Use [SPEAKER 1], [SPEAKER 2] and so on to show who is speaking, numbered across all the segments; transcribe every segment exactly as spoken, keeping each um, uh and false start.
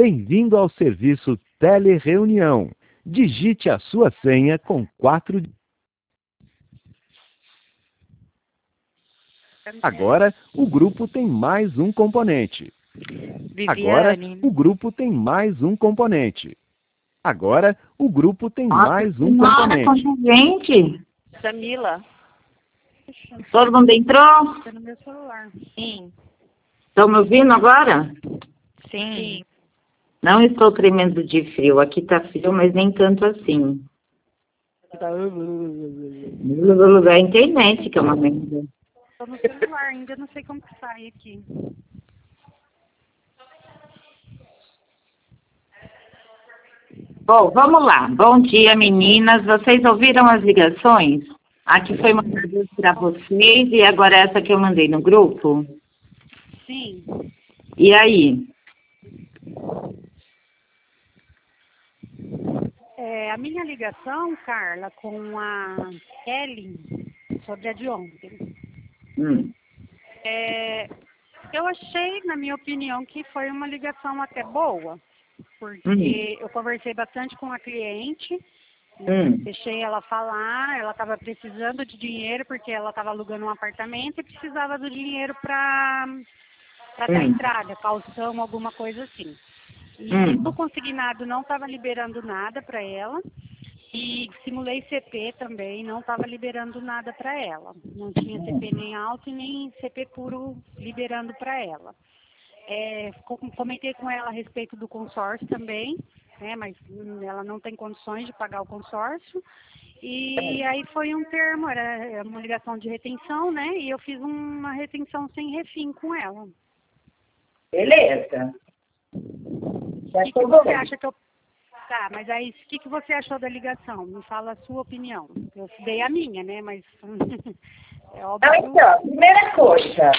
[SPEAKER 1] Bem-vindo ao serviço Telereunião. Digite a sua senha com quatro... Agora, o grupo tem mais um componente. Agora, o grupo tem mais um componente. Agora, o grupo tem mais um componente.
[SPEAKER 2] Nossa, gente.
[SPEAKER 3] Samila.
[SPEAKER 2] Todo mundo entrou?
[SPEAKER 3] Tá no meu celular. Sim.
[SPEAKER 2] Estão me ouvindo agora?
[SPEAKER 3] Sim. Sim.
[SPEAKER 2] Não estou tremendo de frio. Aqui tá frio, mas nem tanto assim. É a internet que é uma merda.
[SPEAKER 3] Tô no celular, ainda não sei como que sai aqui.
[SPEAKER 2] Bom, vamos lá. Bom dia, meninas. Vocês ouviram as ligações? Aqui foi mandada para vocês e agora essa que eu mandei no grupo?
[SPEAKER 3] Sim.
[SPEAKER 2] E aí?
[SPEAKER 3] É, a minha ligação, Carla, com a Ellen, sobre a de ontem.
[SPEAKER 2] Hum.
[SPEAKER 3] É, eu achei, na minha opinião, que foi uma ligação até boa, porque hum. eu conversei bastante com a cliente,
[SPEAKER 2] hum.
[SPEAKER 3] deixei ela falar, ela estava precisando de dinheiro porque ela estava alugando um apartamento e precisava do dinheiro para para dar
[SPEAKER 2] hum.
[SPEAKER 3] entrada, calção, alguma coisa assim. E
[SPEAKER 2] hum.
[SPEAKER 3] o consignado não estava liberando nada para ela. E simulei C P também, não estava liberando nada para ela. Não tinha C P nem alto e nem C P puro liberando para ela. É, comentei com ela a respeito do consórcio também, né, mas ela não tem condições de pagar o consórcio. E aí foi um termo, era uma ligação de retenção, né? E eu fiz uma retenção sem refim com ela.
[SPEAKER 2] Beleza.
[SPEAKER 3] O que, que você acha que eu... Tá, mas aí, o que, que você achou da ligação? Me fala a sua opinião. Eu dei a minha, né, mas... é óbvio...
[SPEAKER 2] Então, primeira coisa,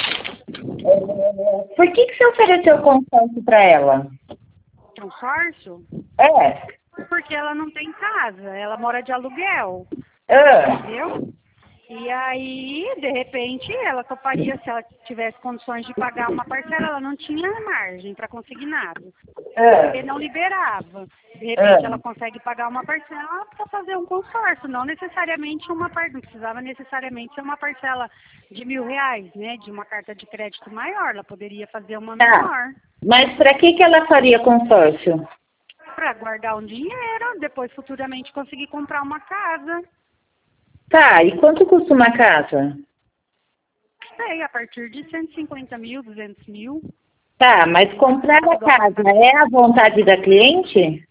[SPEAKER 2] por que, que você ofereceu consórcio para ela?
[SPEAKER 3] Consórcio?
[SPEAKER 2] É.
[SPEAKER 3] Porque ela não tem casa, ela mora de aluguel.
[SPEAKER 2] Ah.
[SPEAKER 3] Entendeu? E aí, de repente, ela toparia, se ela tivesse condições de pagar uma parcela, ela não tinha margem para consignado.
[SPEAKER 2] É.
[SPEAKER 3] Porque não liberava. De repente,
[SPEAKER 2] É.
[SPEAKER 3] ela consegue pagar uma parcela para fazer um consórcio, não necessariamente uma parte, não precisava necessariamente ser uma parcela de mil reais, né? De uma carta de crédito maior, ela poderia fazer uma
[SPEAKER 2] Tá.
[SPEAKER 3] menor.
[SPEAKER 2] Mas para que, que ela faria consórcio?
[SPEAKER 3] Para guardar um dinheiro, depois futuramente conseguir comprar uma casa.
[SPEAKER 2] Tá, e quanto custa uma casa?
[SPEAKER 3] Sei, a partir de cento e cinquenta mil, duzentos mil.
[SPEAKER 2] Tá, mas comprar a casa é a vontade da cliente?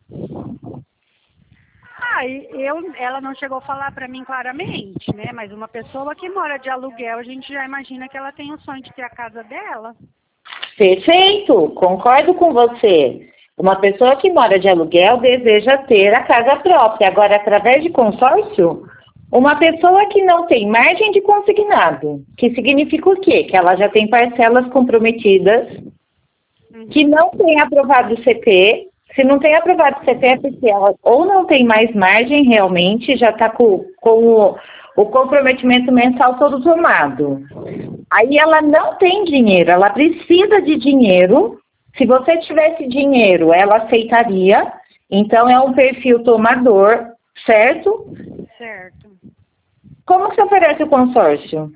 [SPEAKER 3] Ah, eu, ela não chegou a falar para mim claramente, né? Mas uma pessoa que mora de aluguel, a gente já imagina que ela tem o sonho de ter a casa dela.
[SPEAKER 2] Perfeito, concordo com você. Uma pessoa que mora de aluguel deseja ter a casa própria. Agora, através de consórcio... Uma pessoa que não tem margem de consignado, que significa o quê? Que ela já tem parcelas comprometidas, uhum. que não tem aprovado o C P. Se não tem aprovado o C P é porque ela ou não tem mais margem realmente, já está com, com o, o comprometimento mensal todo tomado. Aí ela não tem dinheiro, ela precisa de dinheiro. Se você tivesse dinheiro, ela aceitaria. Então é um perfil tomador, certo?
[SPEAKER 3] Certo.
[SPEAKER 2] Como que você oferece o consórcio?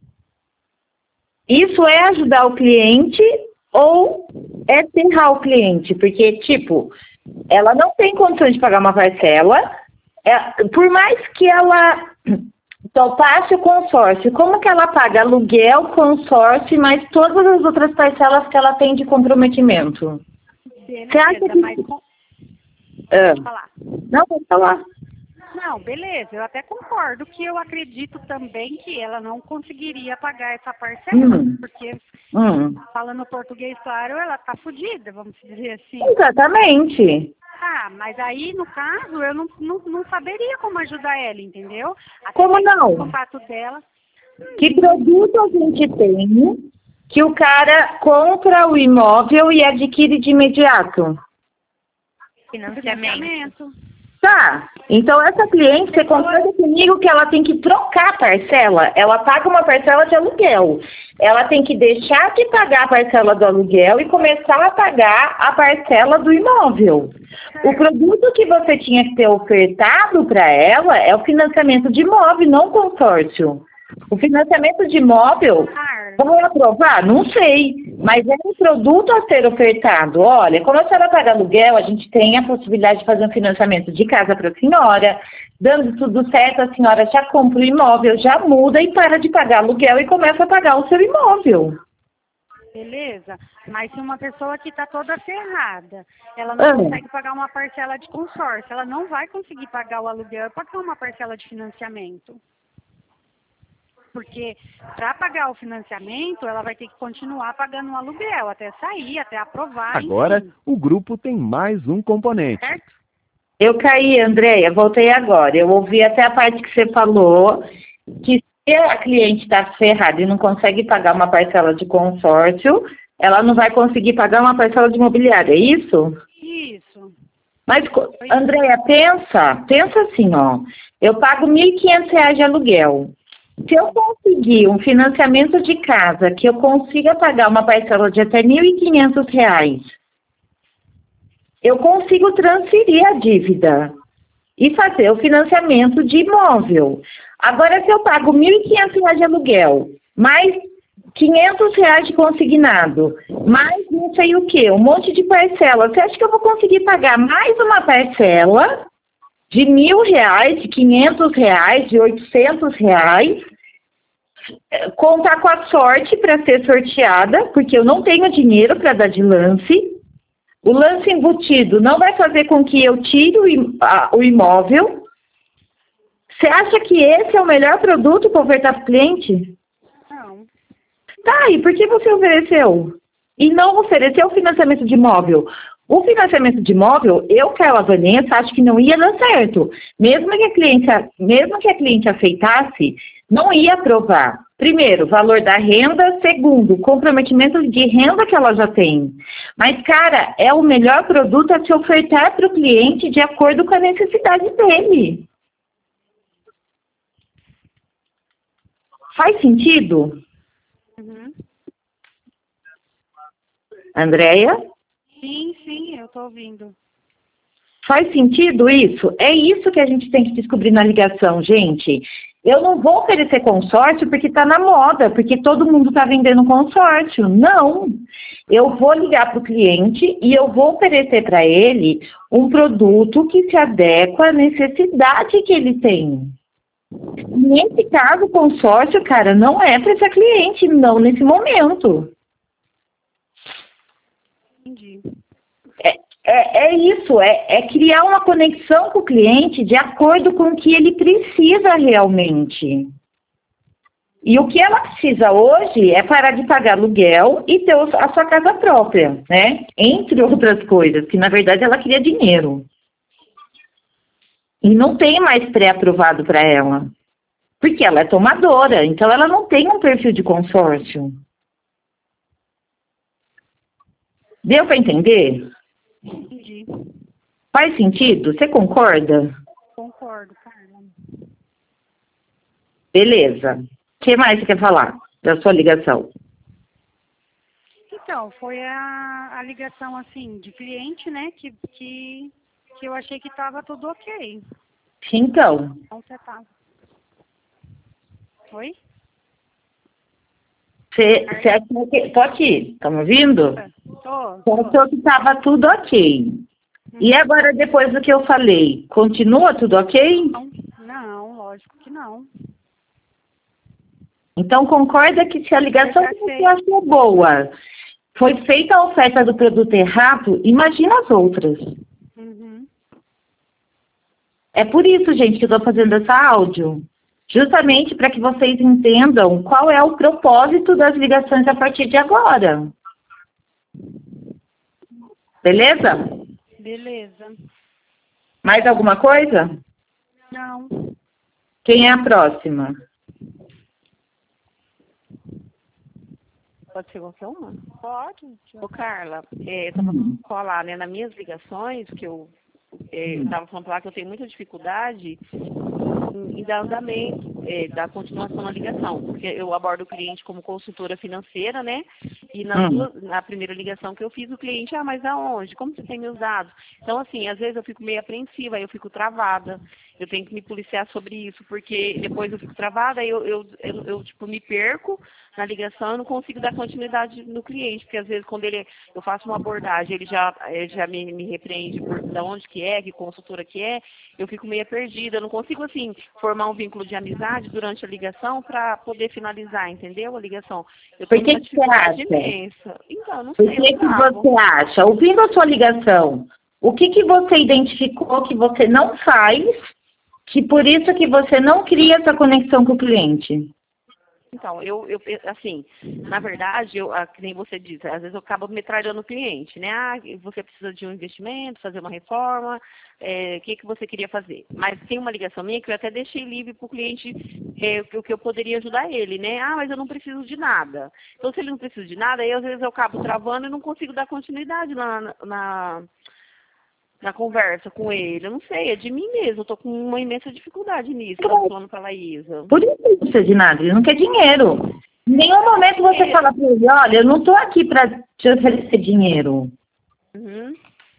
[SPEAKER 2] Isso é ajudar o cliente ou é ferrar o cliente? Porque, tipo, ela não tem condições de pagar uma parcela, é, por mais que ela topasse o consórcio, como que ela paga aluguel, consórcio, mais todas as outras parcelas que ela tem de comprometimento?
[SPEAKER 3] Beleza,
[SPEAKER 2] você acha que...
[SPEAKER 3] mas... Com...
[SPEAKER 2] Ah.
[SPEAKER 3] Pode falar.
[SPEAKER 2] Não, pode falar.
[SPEAKER 3] Não, beleza, eu até concordo que eu acredito também que ela não conseguiria pagar essa parcela,
[SPEAKER 2] hum.
[SPEAKER 3] porque,
[SPEAKER 2] hum.
[SPEAKER 3] falando português claro, ela tá fodida, vamos dizer assim.
[SPEAKER 2] Exatamente.
[SPEAKER 3] Ah, mas aí, no caso, eu não, não, não saberia como ajudar ela, entendeu? Até
[SPEAKER 2] como não?
[SPEAKER 3] O contato dela.
[SPEAKER 2] Que produto a gente tem que o cara compra o imóvel e adquire de imediato?
[SPEAKER 3] Financiamento.
[SPEAKER 2] Tá, então essa cliente, você concorda comigo que ela tem que trocar a parcela? Ela paga uma parcela de aluguel. Ela tem que deixar de pagar a parcela do aluguel e começar a pagar a parcela do imóvel. O produto que você tinha que ter ofertado para ela é o financiamento de imóvel, não consórcio. O financiamento de imóvel, vão aprovar? Não sei, mas é um produto a ser ofertado. Olha, como a senhora paga aluguel, a gente tem a possibilidade de fazer um financiamento de casa para a senhora. Dando tudo certo, a senhora já compra o imóvel, já muda e para de pagar aluguel e começa a pagar o seu imóvel.
[SPEAKER 3] Beleza, mas se uma pessoa que está toda ferrada, ela não ah. consegue pagar uma parcela de consórcio, ela não vai conseguir pagar o aluguel e pagar uma parcela de financiamento. Porque para pagar o financiamento, ela vai ter que continuar pagando o aluguel até sair, até aprovar.
[SPEAKER 1] Agora,
[SPEAKER 3] enfim.
[SPEAKER 1] O grupo tem mais um componente.
[SPEAKER 3] Certo?
[SPEAKER 2] Eu caí, Andréia, voltei agora. Eu ouvi até a parte que você falou, que se a cliente está ferrada e não consegue pagar uma parcela de consórcio, ela não vai conseguir pagar uma parcela de imobiliária, é isso?
[SPEAKER 3] Isso.
[SPEAKER 2] Mas, Andréia, pensa, pensa assim, ó. Eu pago mil e quinhentos reais de aluguel. Se eu conseguir um financiamento de casa que eu consiga pagar uma parcela de até mil e quinhentos reais, eu consigo transferir a dívida e fazer o financiamento de imóvel. Agora, se eu pago mil e quinhentos reais de aluguel, mais quinhentos reais de consignado, mais não sei o que, um monte de parcela, você acha que eu vou conseguir pagar mais uma parcela de mil reais, de quinhentos reais, de oitocentos reais, contar com a sorte para ser sorteada, porque eu não tenho dinheiro para dar de lance. O lance embutido não vai fazer com que eu tire o imóvel. Você acha que esse é o melhor produto para ofertar para o cliente?
[SPEAKER 3] Não.
[SPEAKER 2] Tá, e por que você ofereceu? E não ofereceu o financiamento de imóvel? O financiamento de imóvel, eu, Carla Vanessa, acho que não ia dar certo. Mesmo que a cliente, mesmo que a cliente aceitasse, não ia aprovar. Primeiro, valor da renda. Segundo, comprometimento de renda que ela já tem. Mas, cara, é o melhor produto a se ofertar para o cliente de acordo com a necessidade dele. Faz sentido?
[SPEAKER 3] Uhum.
[SPEAKER 2] Andréia?
[SPEAKER 3] Sim, sim, eu estou ouvindo.
[SPEAKER 2] Faz sentido isso? É isso que a gente tem que descobrir na ligação, gente. Eu não vou oferecer consórcio porque está na moda, porque todo mundo está vendendo consórcio. Não. Eu vou ligar para o cliente e eu vou oferecer para ele um produto que se adequa à necessidade que ele tem. Nesse caso, o consórcio, cara, não é para esse cliente, não nesse momento.
[SPEAKER 3] Entendi.
[SPEAKER 2] É, é, é isso, é, é criar uma conexão com o cliente de acordo com o que ele precisa realmente. E o que ela precisa hoje é parar de pagar aluguel e ter a sua casa própria, né? Entre outras coisas, que na verdade ela queria dinheiro. E não tem mais pré-aprovado para ela. Porque ela é tomadora, então ela não tem um perfil de consórcio. Deu para entender?
[SPEAKER 3] Entendi.
[SPEAKER 2] Faz sentido? Você concorda?
[SPEAKER 3] Concordo, Carla.
[SPEAKER 2] Beleza. O que mais você quer falar da sua ligação?
[SPEAKER 3] Então, foi a, a ligação, assim, de cliente, né, que, que, que eu achei que estava tudo ok.
[SPEAKER 2] Então.
[SPEAKER 3] Então, você tá. Oi?
[SPEAKER 2] Você achou que... Tô aqui, tá me ouvindo?
[SPEAKER 3] Tô.
[SPEAKER 2] Você achou que estava tudo ok. Hum. E agora, depois do que eu falei, continua tudo ok?
[SPEAKER 3] Não, não, lógico que não.
[SPEAKER 2] Então, concorda que se a ligação que você achou boa foi feita a oferta do produto errado, imagina as outras.
[SPEAKER 3] Uhum.
[SPEAKER 2] É por isso, gente, que eu estou fazendo essa áudio. Justamente para que vocês entendam qual é o propósito das ligações a partir de agora. Beleza?
[SPEAKER 3] Beleza.
[SPEAKER 2] Mais alguma coisa?
[SPEAKER 3] Não.
[SPEAKER 2] Quem é a próxima?
[SPEAKER 4] Pode ser qualquer uma?
[SPEAKER 3] Pode.
[SPEAKER 4] Ô, Carla, é, eu estava falando falar, né, nas minhas ligações, que eu é, eu estava falando lá que eu tenho muita dificuldade em, em dar andamento, é, dar continuação na ligação, porque eu abordo o cliente como consultora financeira, né? E na,
[SPEAKER 2] Hum.
[SPEAKER 4] na primeira ligação que eu fiz, o cliente, ah, mas aonde? Como você tem meus dados? Então, assim, às vezes eu fico meio apreensiva, aí eu fico travada, eu tenho que me policiar sobre isso, porque depois eu fico travada, aí eu, eu, eu, eu tipo, me perco na ligação, eu não consigo dar continuidade no cliente, porque às vezes quando ele, eu faço uma abordagem, ele já, ele já me, me repreende por de onde que é, que consultora que é, eu fico meio perdida, eu não consigo, assim, formar um vínculo de amizade durante a ligação para poder finalizar, entendeu? A ligação. Eu
[SPEAKER 2] Por
[SPEAKER 4] tenho
[SPEAKER 2] que
[SPEAKER 4] uma
[SPEAKER 2] que você
[SPEAKER 4] dificuldade
[SPEAKER 2] acha?
[SPEAKER 4] imensa. Então, não
[SPEAKER 2] Por
[SPEAKER 4] sei,
[SPEAKER 2] que
[SPEAKER 4] eu
[SPEAKER 2] que
[SPEAKER 4] travo.
[SPEAKER 2] você acha? Ouvindo a sua ligação, o que que você identificou que você não faz, que por isso que você não cria essa conexão com o cliente?
[SPEAKER 4] Então, eu, eu, assim, na verdade, eu, ah, que nem você disse, às vezes eu acabo metralhando o cliente, né? Ah, você precisa de um investimento, fazer uma reforma, é, o que, que você queria fazer? Mas tem uma ligação minha que eu até deixei livre para o cliente, é, o que eu poderia ajudar ele, né? Ah, mas eu não preciso de nada. Então, se ele não precisa de nada, aí às vezes eu acabo travando e não consigo dar continuidade na... na na conversa com ele, eu não sei, é de mim mesmo, eu tô com uma imensa dificuldade nisso, eu tô falando pra Laísa.
[SPEAKER 2] Por isso ele não precisa de nada, ele não quer dinheiro. Em nenhum momento você fala para ele, olha, eu não estou aqui para te oferecer dinheiro.
[SPEAKER 4] Uhum.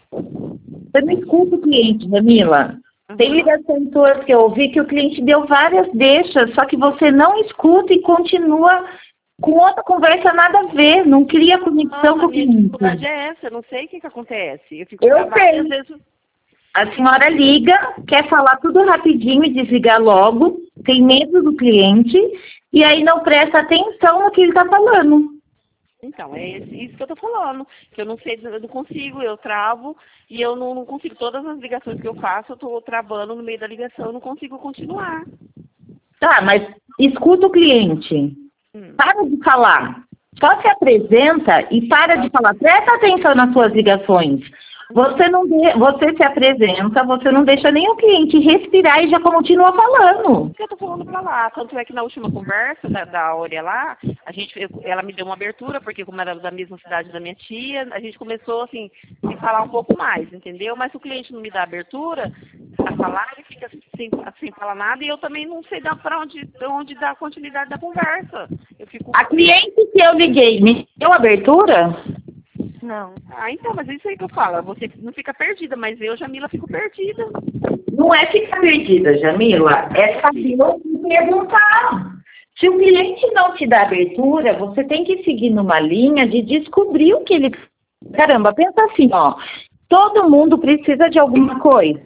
[SPEAKER 2] Você não escuta o cliente, Jamila. Uhum. Tem ligações suas que eu ouvi que o cliente deu várias deixas, só que você não escuta e continua com outra conversa nada a ver, não cria conexão
[SPEAKER 4] ah,
[SPEAKER 2] com o cliente. A
[SPEAKER 4] dificuldade é essa, eu não sei o que, que acontece. Eu fico
[SPEAKER 2] eu sei.
[SPEAKER 4] Às vezes...
[SPEAKER 2] A senhora liga, quer falar tudo rapidinho e desligar logo, tem medo do cliente, e aí não presta atenção no que ele está falando.
[SPEAKER 4] Então, é isso que eu tô falando, que eu não sei, eu não consigo, eu travo, e eu não, não consigo, todas as ligações que eu faço, eu tô travando no meio da ligação, eu não consigo continuar.
[SPEAKER 2] Tá, mas escuta o cliente. Hum. Para de falar. Só se apresenta e para de falar. Presta atenção nas suas ligações. Você, não de... você se apresenta, você não deixa nem o cliente respirar e já continua falando.
[SPEAKER 4] Eu tô falando pra lá, tanto é que na última conversa da, da Áurea lá, a gente, eu, ela me deu uma abertura, porque como era da mesma cidade da minha tia, a gente começou, assim, a se falar um pouco mais, entendeu? Mas se o cliente não me dá abertura pra falar, ele fica sem, sem falar nada e eu também não sei dar pra onde, onde dar a continuidade da conversa. Eu fico...
[SPEAKER 2] A cliente que eu liguei me deu abertura?
[SPEAKER 4] Não. Ah, então, mas é isso aí que eu falo. Você não fica perdida, mas eu, Jamila, fico perdida.
[SPEAKER 2] Não é ficar perdida, Jamila. É saber o que perguntar. Se o cliente não te dá abertura, você tem que seguir numa linha de descobrir o que ele... Caramba, pensa assim, ó. Todo mundo precisa de alguma coisa.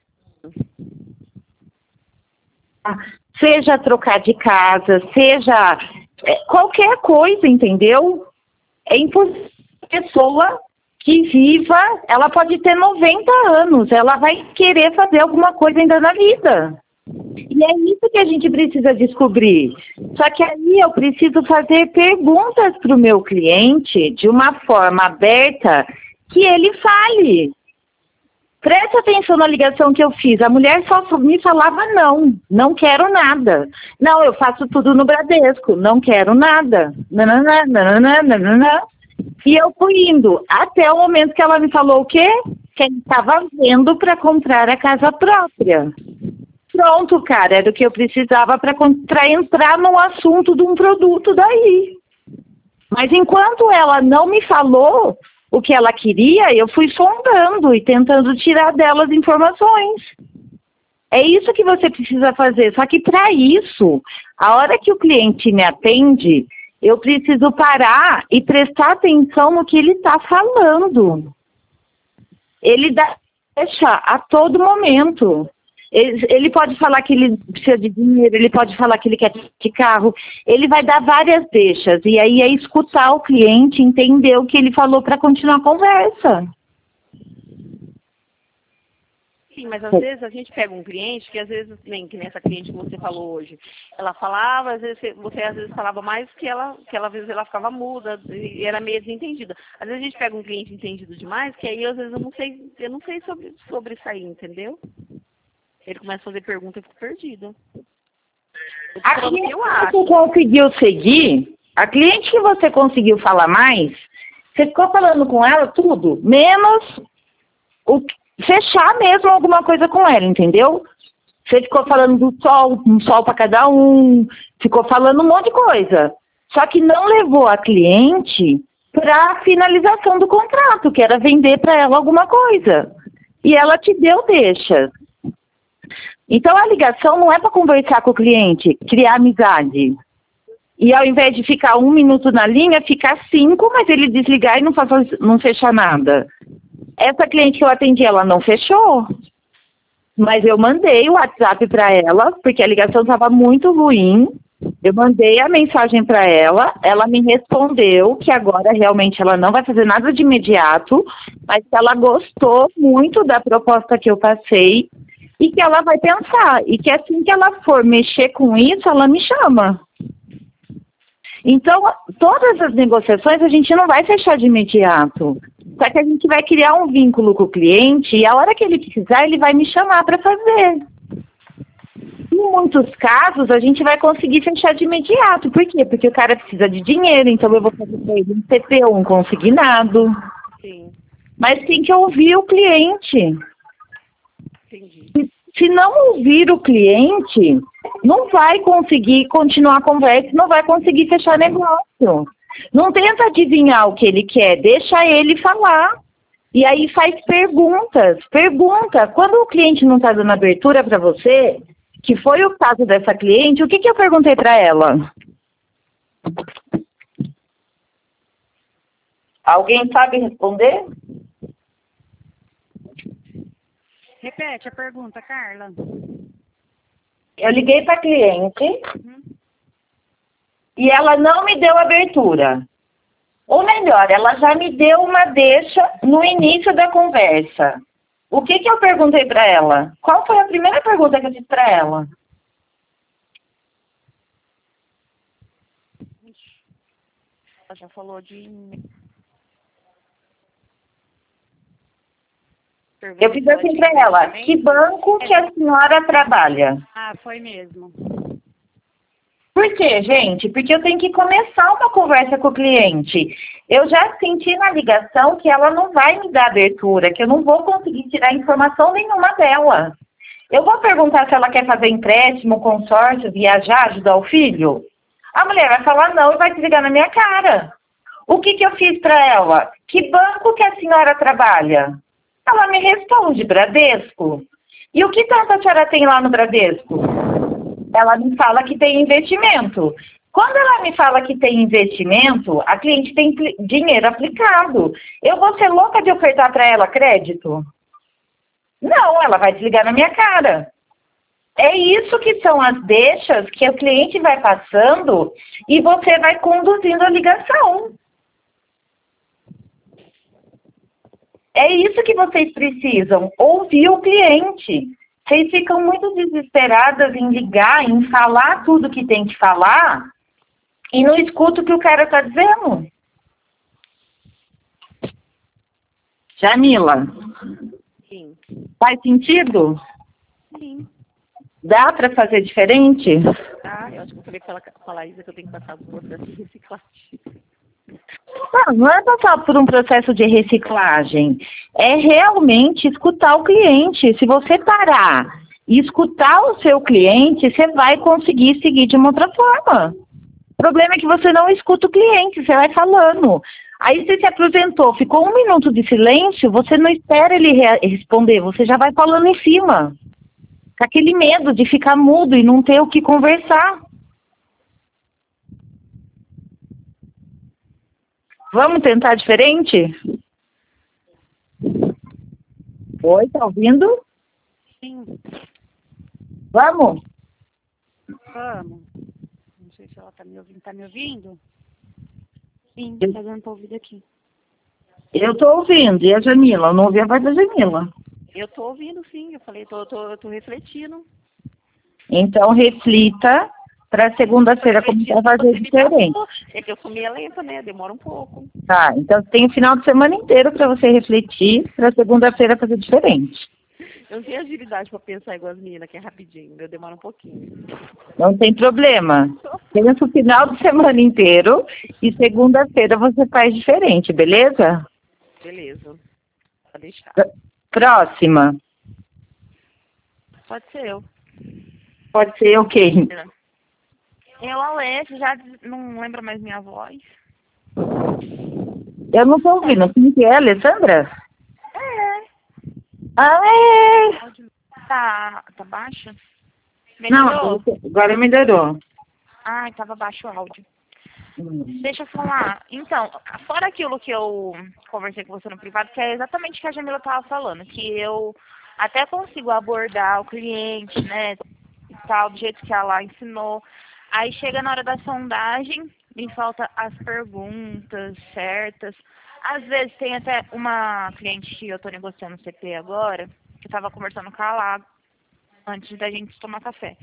[SPEAKER 2] Seja trocar de casa, seja qualquer coisa, entendeu? É impossível. Pessoa que viva, ela pode ter noventa anos, ela vai querer fazer alguma coisa ainda na vida. E é isso que a gente precisa descobrir. Só que aí eu preciso fazer perguntas para o meu cliente de uma forma aberta que ele fale. Presta atenção na ligação que eu fiz. A mulher só me falava não, não quero nada. Não, eu faço tudo no Bradesco, não quero nada. Nananã, nananã, nananã. E eu fui indo, até o momento que ela me falou o quê? Que ele estava vendo para comprar a casa própria. Pronto, cara, era o que eu precisava para entrar no assunto de um produto daí. Mas enquanto ela não me falou o que ela queria, eu fui sondando e tentando tirar dela as informações. É isso que você precisa fazer, só que para isso, a hora que o cliente me atende... Eu preciso parar e prestar atenção no que ele está falando. Ele deixa a todo momento. Ele, ele pode falar que ele precisa de dinheiro, ele pode falar que ele quer de carro. Ele vai dar várias deixas. E aí é escutar o cliente, entender o que ele falou para continuar a conversa.
[SPEAKER 4] Sim, mas às vezes a gente pega um cliente que às vezes, nem que nessa cliente que você falou hoje, ela falava, às vezes você às vezes falava mais que ela, que ela às vezes ela ficava muda e era meio desentendida. Às vezes a gente pega um cliente entendido demais, que aí às vezes eu não sei, eu não sei sobre, sobre isso aí, entendeu? Ele começa a fazer pergunta e eu fico perdida.
[SPEAKER 2] A cliente que você conseguiu seguir, a cliente que você conseguiu falar mais, você ficou falando com ela tudo, menos o fechar mesmo alguma coisa com ela, entendeu? Você ficou falando do sol, um sol para cada um, ficou falando um monte de coisa. Só que não levou a cliente para a finalização do contrato, que era vender para ela alguma coisa. E ela te deu deixa. Então a ligação não é para conversar com o cliente, criar amizade. E ao invés de ficar um minuto na linha, ficar cinco, mas ele desligar e não, fazer, não fechar nada. Essa cliente que eu atendi, ela não fechou. Mas eu mandei o WhatsApp para ela, porque a ligação estava muito ruim. Eu mandei a mensagem para ela, ela me respondeu que agora realmente ela não vai fazer nada de imediato, mas que ela gostou muito da proposta que eu passei e que ela vai pensar. E que assim que ela for mexer com isso, ela me chama. Então, todas as negociações a gente não vai fechar de imediato. Só que a gente vai criar um vínculo com o cliente e a hora que ele precisar, ele vai me chamar para fazer. Em muitos casos, a gente vai conseguir fechar de imediato. Por quê? Porque o cara precisa de dinheiro, então eu vou fazer para ele um C P ou um consignado.
[SPEAKER 4] Sim.
[SPEAKER 2] Mas tem que ouvir o cliente.
[SPEAKER 4] Entendi.
[SPEAKER 2] Se, se não ouvir o cliente, não vai conseguir continuar a conversa, não vai conseguir fechar negócio. Não tenta adivinhar o que ele quer, deixa ele falar. E aí faz perguntas. Pergunta. Quando o cliente não está dando abertura para você, que foi o caso dessa cliente, o que, que eu perguntei para ela? Alguém sabe responder?
[SPEAKER 3] Repete a pergunta, Carla.
[SPEAKER 2] Eu liguei para a cliente
[SPEAKER 3] Uhum.
[SPEAKER 2] e ela não me deu abertura. Ou melhor, ela já me deu uma deixa no início da conversa. O que, que eu perguntei para ela? Qual foi a primeira pergunta que eu fiz para ela?
[SPEAKER 4] Ela já falou de...
[SPEAKER 2] Eu fiz assim para ela, que banco que a senhora trabalha?
[SPEAKER 3] Ah, foi mesmo.
[SPEAKER 2] Por quê, gente? Porque eu tenho que começar uma conversa com o cliente. Eu já senti na ligação que ela não vai me dar abertura, que eu não vou conseguir tirar informação nenhuma dela. Eu vou perguntar se ela quer fazer empréstimo, consórcio, viajar, ajudar o filho? A mulher vai falar não e vai desligar na minha cara. O que, que eu fiz para ela? Que banco que a senhora trabalha? Ela me responde, Bradesco. E o que tanto a senhora tem lá no Bradesco? Ela me fala que tem investimento. Quando ela me fala que tem investimento, a cliente tem dinheiro aplicado. Eu vou ser louca de ofertar para ela crédito? Não, ela vai desligar na minha cara. É isso que são as deixas que o cliente vai passando e você vai conduzindo a ligação. É isso que vocês precisam, ouvir o cliente. Vocês ficam muito desesperadas em ligar, em falar tudo que tem que falar e não escutam o que o cara está dizendo. Jamila,
[SPEAKER 4] Sim.
[SPEAKER 2] faz sentido?
[SPEAKER 4] Sim.
[SPEAKER 2] Dá para fazer diferente?
[SPEAKER 4] Ah, eu acho que eu falei para a Laísa que eu tenho que passar por um processo de reciclagem.
[SPEAKER 2] Não, não é passar por um processo de reciclagem. É realmente escutar o cliente. Se você parar e escutar o seu cliente, você vai conseguir seguir de uma outra forma. O problema é que você não escuta o cliente, você vai falando. Aí você se apresentou, ficou um minuto de silêncio, você não espera ele re- responder, você já vai falando em cima. Com aquele medo de ficar mudo e não ter o que conversar. Vamos tentar diferente? Oi, tá ouvindo?
[SPEAKER 3] Sim,
[SPEAKER 2] Vamos?
[SPEAKER 3] vamos. Não sei se ela tá me ouvindo. Tá me ouvindo? Sim, tá dando pra ouvir aqui.
[SPEAKER 2] Eu tô ouvindo. E a Jamila? Eu não ouvi a voz da Jamila.
[SPEAKER 4] Eu tô ouvindo, sim. Eu falei, tô, tô, eu tô refletindo.
[SPEAKER 2] Então, reflita para segunda-feira como vai fazer diferente.
[SPEAKER 4] É que eu sou meio lenta, né? Demora um pouco.
[SPEAKER 2] Tá, então tem o final de semana inteiro para você refletir, para segunda-feira fazer diferente.
[SPEAKER 4] Eu não tenho agilidade para pensar igual as meninas, que é rapidinho. Eu demoro um pouquinho.
[SPEAKER 2] Não tem problema. Pensa o final de semana inteiro e segunda-feira você faz diferente, beleza?
[SPEAKER 4] Beleza. Pode deixar.
[SPEAKER 2] próxima?
[SPEAKER 5] Pode ser eu.
[SPEAKER 2] Pode ser o quê?
[SPEAKER 5] Eu, Alê, já não lembro mais minha voz.
[SPEAKER 2] Eu não tô ouvindo. Quem que é, Alessandra?
[SPEAKER 5] É.
[SPEAKER 2] Ah, é.
[SPEAKER 5] Tá, tá baixo? Melhorou?
[SPEAKER 2] Não, agora melhorou.
[SPEAKER 5] Ai, tava baixo o áudio.
[SPEAKER 2] Hum.
[SPEAKER 5] Deixa eu falar. Então, fora aquilo que eu conversei com você no privado, que é exatamente o que a Jamila tava falando, que eu até consigo abordar o cliente, né, e tal, do jeito que ela ensinou. Aí chega na hora da sondagem, me falta as perguntas certas. Às vezes tem até uma cliente que eu tô negociando o C P agora, que tava conversando com a Lago, antes da gente tomar café.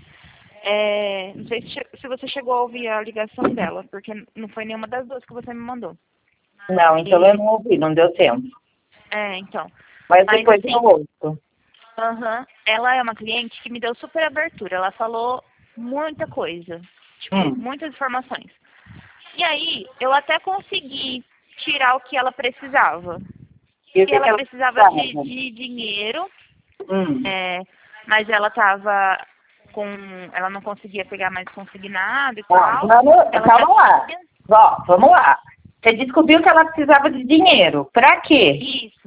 [SPEAKER 5] É, não sei se, se você chegou a ouvir a ligação dela, porque não foi nenhuma das duas que você me mandou.
[SPEAKER 2] Não, então e... eu não ouvi, não deu tempo.
[SPEAKER 5] É, então.
[SPEAKER 2] Mas depois
[SPEAKER 5] Mas, assim,
[SPEAKER 2] eu ouço.
[SPEAKER 5] Uhum, ela é uma cliente que me deu super abertura. Ela falou muita coisa, tipo,
[SPEAKER 2] hum.
[SPEAKER 5] muitas informações. E aí, eu até consegui tirar o que ela precisava.
[SPEAKER 2] E
[SPEAKER 5] que ela, ela precisava de, de dinheiro,
[SPEAKER 2] hum.
[SPEAKER 5] é, mas ela tava com... Ela não conseguia pegar mais consignado e
[SPEAKER 2] ah,
[SPEAKER 5] tal.
[SPEAKER 2] Vamos,
[SPEAKER 5] ela
[SPEAKER 2] calma lá.
[SPEAKER 5] Tinha...
[SPEAKER 2] Ó, vamos lá. Você descobriu que ela precisava de dinheiro. Pra quê?
[SPEAKER 5] Isso.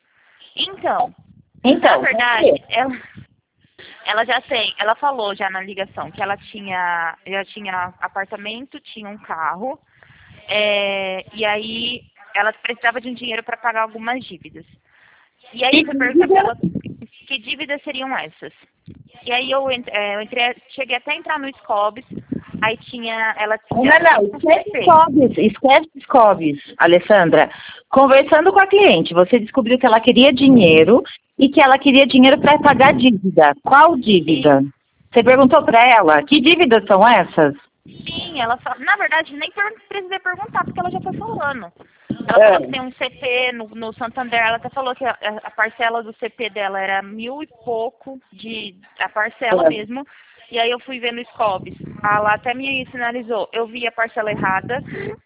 [SPEAKER 5] Então,
[SPEAKER 2] então
[SPEAKER 5] na verdade, ela, ela já tem... Ela falou já na ligação que ela tinha, já tinha apartamento, tinha um carro, é, e aí ela precisava de um dinheiro para pagar algumas dívidas. E aí você pergunta pra ela que dívidas seriam essas. E aí eu, é, eu entrei, cheguei até a entrar no Scobis, aí tinha, ela tinha...
[SPEAKER 2] Não, não, esquece Scobis, esquece Scobis, Alessandra. Conversando com a cliente, você descobriu que ela queria dinheiro e que ela queria dinheiro para pagar dívida. Qual dívida? Sim. Você perguntou para ela, que dívidas são essas?
[SPEAKER 5] Sim, ela fala, na verdade nem precisei perguntar, porque ela já foi falando. Ela é. falou que tem um C P no, no Santander, ela até falou que a, a parcela do C P dela era mil e pouco, de, a parcela é. mesmo, e aí eu fui ver no Scobis, ela até me sinalizou, eu vi a parcela errada,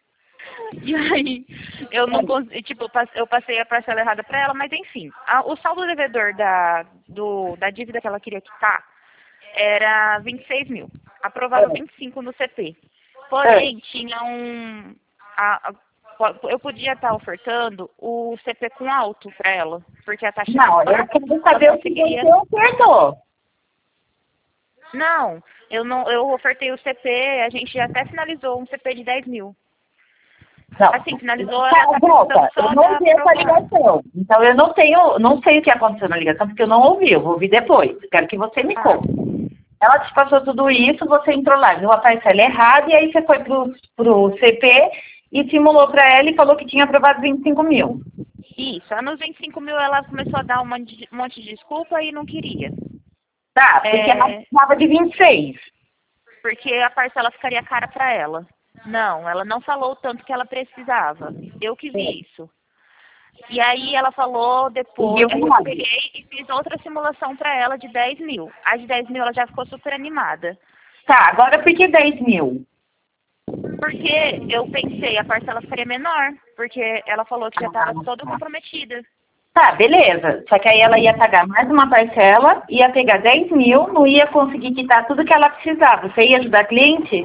[SPEAKER 5] e aí eu não consegui, tipo, eu passei a parcela errada para ela, mas enfim, a, o saldo devedor da, do, da dívida que ela queria quitar era vinte e seis mil, aprovado é. vinte e cinco no C P, porém é. tinha um... A, a, eu podia estar ofertando o C P com alto para ela, porque a taxa...
[SPEAKER 2] Não, eu quero saber o que você ofertou.
[SPEAKER 5] Não, eu não, eu ofertei o C P, a gente até finalizou um C P de dez mil.
[SPEAKER 2] Não.
[SPEAKER 5] Assim, finalizou...
[SPEAKER 2] Tá,
[SPEAKER 5] ela
[SPEAKER 2] volta, eu não ouvi essa ligação. Então eu não tenho, não sei o que aconteceu na ligação, porque eu não ouvi, eu vou ouvir depois. Quero que você me ah. conte. Ela te passou tudo isso, você entrou lá, viu a parcela errada, e aí você foi pro, pro C P... e simulou para ela e falou que tinha aprovado vinte e cinco mil.
[SPEAKER 5] Isso, nos vinte e cinco mil ela começou a dar um monte de, um monte de desculpa e não queria.
[SPEAKER 2] Tá, porque é... ela precisava de vinte e seis.
[SPEAKER 5] Porque a parcela ficaria cara para ela. Não, ela não falou o tanto que ela precisava. Eu que vi Sim. isso. E aí ela falou depois, eu, eu peguei e fiz outra simulação para ela de dez mil. A de dez mil ela já ficou super animada.
[SPEAKER 2] Tá, agora por que dez mil?
[SPEAKER 5] Porque eu pensei, a parcela ficaria menor, porque ela falou que já estava ah, toda comprometida.
[SPEAKER 2] Tá, beleza. Só que aí ela ia pagar mais uma parcela, ia pegar dez mil, não ia conseguir quitar tudo que ela precisava. Você ia ajudar a cliente?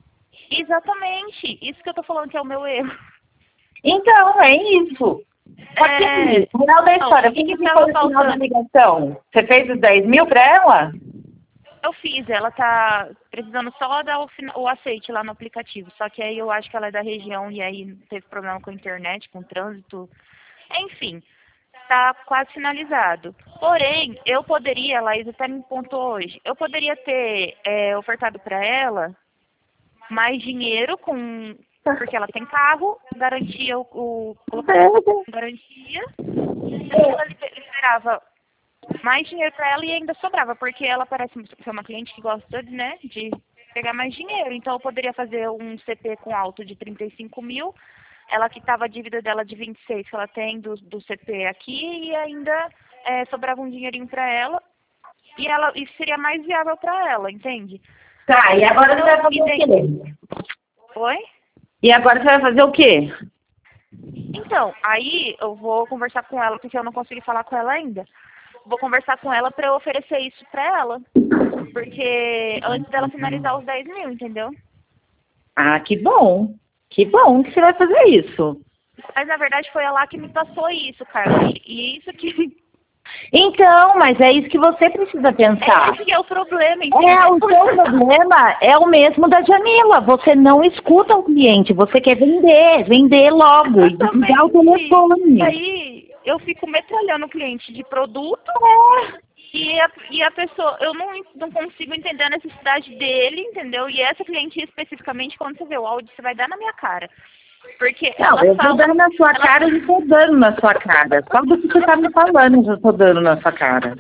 [SPEAKER 5] Exatamente. Isso que eu tô falando que é o meu erro.
[SPEAKER 2] Então, é isso. É... No final da história, o que, que, que foi no final da ligação? Você fez os dez mil pra ela?
[SPEAKER 5] Eu fiz, ela tá precisando só dar o, o aceite lá no aplicativo, só que aí eu acho que ela é da região e aí teve problema com a internet, com o trânsito, enfim, tá quase finalizado. Porém, eu poderia, a Laís até me pontuou hoje, eu poderia ter é, ofertado para ela mais dinheiro, com, porque ela tem carro, garantia, o, o colocaria garantia, e ela liberava mais dinheiro para ela e ainda sobrava, porque ela parece ser uma cliente que gosta, né, de pegar mais dinheiro. Então, eu poderia fazer um C P com alto de trinta e cinco mil, ela quitava a dívida dela de vinte e seis que ela tem do, do C P aqui e ainda é, sobrava um dinheirinho para ela e ela isso seria mais viável para ela, entende?
[SPEAKER 2] Tá, e agora você vai fazer o quê?
[SPEAKER 5] Oi?
[SPEAKER 2] E agora você vai fazer o quê?
[SPEAKER 5] Então, aí eu vou conversar com ela, porque eu não consegui falar com ela ainda. Vou conversar com ela para eu oferecer isso para ela. Porque antes dela finalizar os dez mil, entendeu?
[SPEAKER 2] Ah, que bom. Que bom que você vai fazer isso.
[SPEAKER 5] Mas na verdade foi ela que me passou isso, Carla. E isso que...
[SPEAKER 2] Então, mas é isso que você precisa pensar.
[SPEAKER 5] É esse que é o problema, entendeu?
[SPEAKER 2] É, o seu problema é o mesmo da Jamila. Você não escuta o cliente, você quer vender, vender logo e desligar o telefone.
[SPEAKER 5] Aí eu fico metralhando o cliente de produto e a, e a pessoa, eu não, não consigo entender a necessidade dele, entendeu? E essa cliente especificamente, quando você vê o áudio, você vai dar na minha cara. Porque
[SPEAKER 2] não,
[SPEAKER 5] ela
[SPEAKER 2] eu
[SPEAKER 5] fala,
[SPEAKER 2] tô dando na sua
[SPEAKER 5] ela...
[SPEAKER 2] cara e tô dando na sua cara. Só do que você tá me falando, eu já tô dando na sua cara.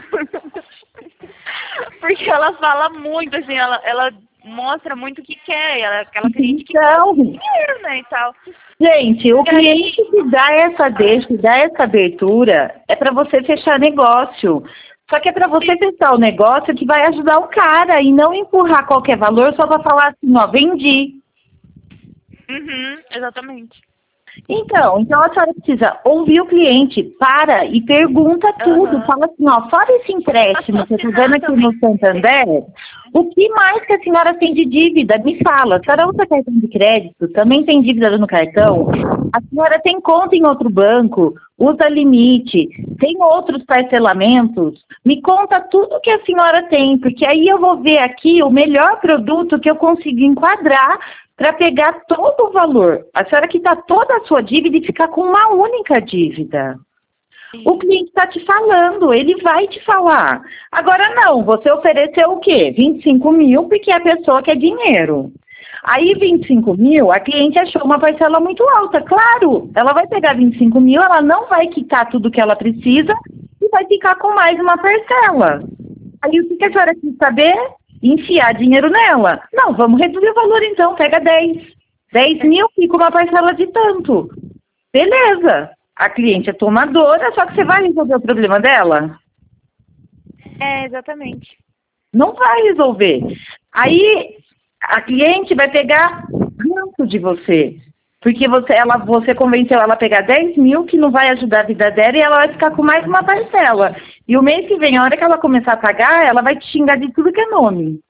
[SPEAKER 5] Porque ela fala muito, assim, ela, ela mostra muito o que quer, ela, aquela cliente que
[SPEAKER 2] então,
[SPEAKER 5] quer dinheiro, né, e tal.
[SPEAKER 2] Gente, o
[SPEAKER 5] e
[SPEAKER 2] cliente
[SPEAKER 5] aí...
[SPEAKER 2] que dá essa deixa, que dá essa abertura, é para você fechar negócio. Só que é para você fechar o negócio que vai ajudar o cara e não empurrar qualquer valor só para falar assim, ó, vendi.
[SPEAKER 5] Uhum, exatamente.
[SPEAKER 2] Então, então a senhora precisa ouvir o cliente, para e pergunta tudo.
[SPEAKER 5] Uhum.
[SPEAKER 2] Fala assim, ó, fora esse empréstimo que eu estou dando aqui no Santander, o que mais que a senhora tem de dívida? Me fala, a senhora usa cartão de crédito, também tem dívida no cartão, a senhora tem conta em outro banco, usa limite, tem outros parcelamentos, me conta tudo que a senhora tem, porque aí eu vou ver aqui o melhor produto que eu consigo enquadrar para pegar todo o valor. A senhora quitar toda a sua dívida e ficar com uma única dívida. Sim. O cliente está te falando, ele vai te falar. Agora não, você ofereceu o quê? vinte e cinco mil porque a pessoa quer dinheiro. Aí vinte e cinco mil, a cliente achou uma parcela muito alta. Claro, ela vai pegar vinte e cinco mil, ela não vai quitar tudo que ela precisa e vai ficar com mais uma parcela. Aí o que a senhora quis saber? Enfiar dinheiro nela. Não, vamos reduzir o valor então, pega dez. dez mil, fica uma parcela de tanto. Beleza. A cliente é tomadora, só que você vai resolver o problema dela?
[SPEAKER 5] É, exatamente.
[SPEAKER 2] Não vai resolver. Aí a cliente vai pegar ganho de você. Porque você, ela, você convenceu ela a pegar dez mil, que não vai ajudar a vida dela, e ela vai ficar com mais uma parcela. E o mês que vem, a hora que ela começar a pagar, ela vai te xingar de tudo que é nome.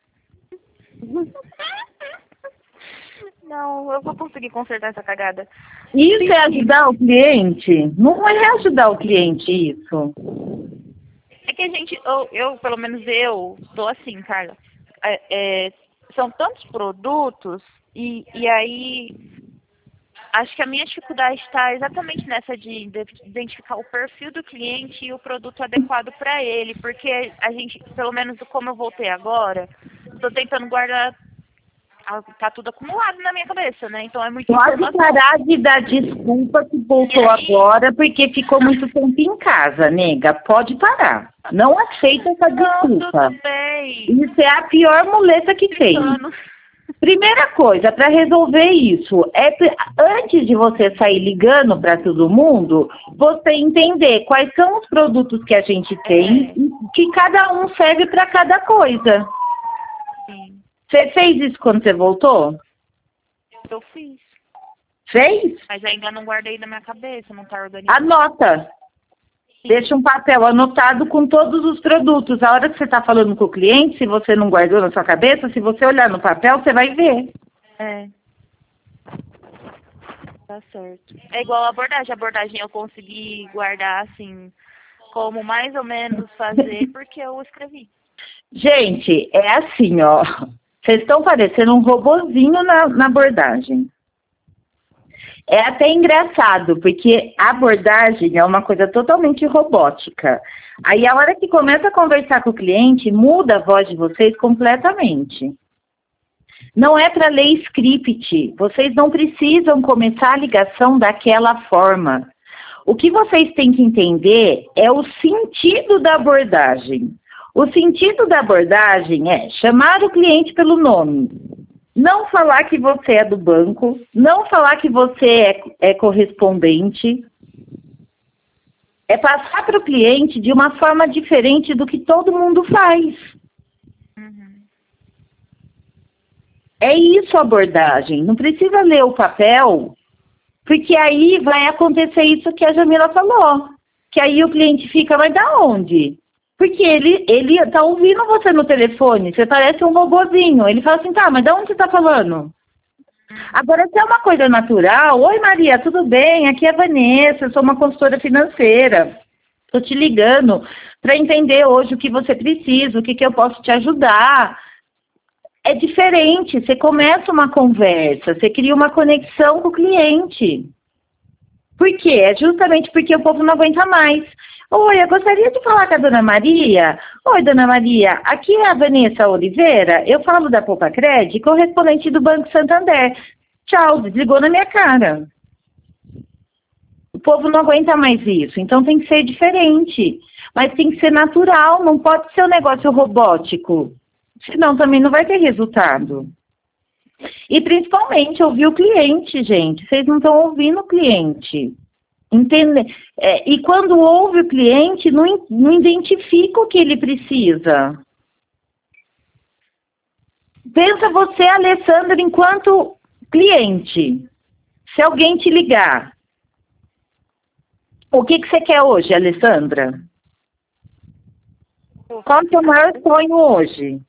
[SPEAKER 5] Não, eu vou conseguir consertar essa cagada.
[SPEAKER 2] Isso é ajudar o cliente? Não é ajudar o cliente, isso.
[SPEAKER 5] É que a gente, eu, eu pelo menos eu, tô assim, Carla. É, é, são tantos produtos, e, e aí... Acho que a minha dificuldade está exatamente nessa de identificar o perfil do cliente e o produto adequado para ele, porque a gente, pelo menos como eu voltei agora, estou tentando guardar, tá tudo acumulado na minha cabeça, né? Então é muito
[SPEAKER 2] Pode
[SPEAKER 5] informação.
[SPEAKER 2] parar de dar desculpa que voltou aí... agora porque ficou muito tempo em casa, nega. Pode parar. Não aceita essa desculpa.
[SPEAKER 5] Não, tudo bem.
[SPEAKER 2] Isso é a pior muleta que tem. Primeira coisa, para resolver isso, é antes de você sair ligando para todo mundo, você entender quais são os produtos que a gente tem é. e que cada um serve para cada coisa.
[SPEAKER 5] Sim.
[SPEAKER 2] Você fez isso quando você voltou?
[SPEAKER 5] Eu fiz.
[SPEAKER 2] Fez?
[SPEAKER 5] Mas ainda não guardei na minha cabeça, não está organizado.
[SPEAKER 2] Anota. Sim. Deixa um papel anotado com todos os produtos. A hora que você está falando com o cliente, se você não guardou na sua cabeça, se você olhar no papel, você vai ver.
[SPEAKER 5] É. Tá certo. É igual a abordagem. A abordagem eu consegui guardar, assim, como mais ou menos fazer, porque eu escrevi.
[SPEAKER 2] Gente, é assim, ó. Vocês estão parecendo um robozinho na, na abordagem. É até engraçado, porque a abordagem é uma coisa totalmente robótica. Aí, a hora que começa a conversar com o cliente, muda a voz de vocês completamente. Não é para ler script. Vocês não precisam começar a ligação daquela forma. O que vocês têm que entender é o sentido da abordagem. O sentido da abordagem é chamar o cliente pelo nome. Não falar que você é do banco, não falar que você é, é correspondente. É passar para o cliente de uma forma diferente do que todo mundo faz.
[SPEAKER 5] Uhum.
[SPEAKER 2] É isso a abordagem. Não precisa ler o papel, Porque aí vai acontecer isso que a Jamila falou. Que aí o cliente fica, mas da onde? Porque ele, ele tá ouvindo você no telefone, você parece um robozinho. Ele fala assim, tá, mas da onde você tá falando? Agora, se é uma coisa natural, oi Maria, tudo bem? Aqui é a Vanessa, eu sou uma consultora financeira. Estou te ligando para entender hoje o que você precisa, o que, que eu posso te ajudar. É diferente, você começa uma conversa, você cria uma conexão com o cliente. Por quê? É justamente porque o povo não aguenta mais. Oi, eu gostaria de falar com a dona Maria. Oi, dona Maria, aqui é a Vanessa Oliveira, eu falo da Poupa Cred, correspondente do Banco Santander. Tchau, desligou na minha cara. O povo não aguenta mais isso, então tem que ser diferente. Mas tem que ser natural, não pode ser um negócio robótico. Senão também não vai ter resultado. E principalmente ouvir o cliente, gente. Vocês não estão ouvindo o cliente. Entende? É, e quando ouve o cliente, não, não identifica o que ele precisa. Pensa você, Alessandra, enquanto cliente. Se alguém te ligar, o que, que você quer hoje, Alessandra? Qual é o seu maior sonho hoje?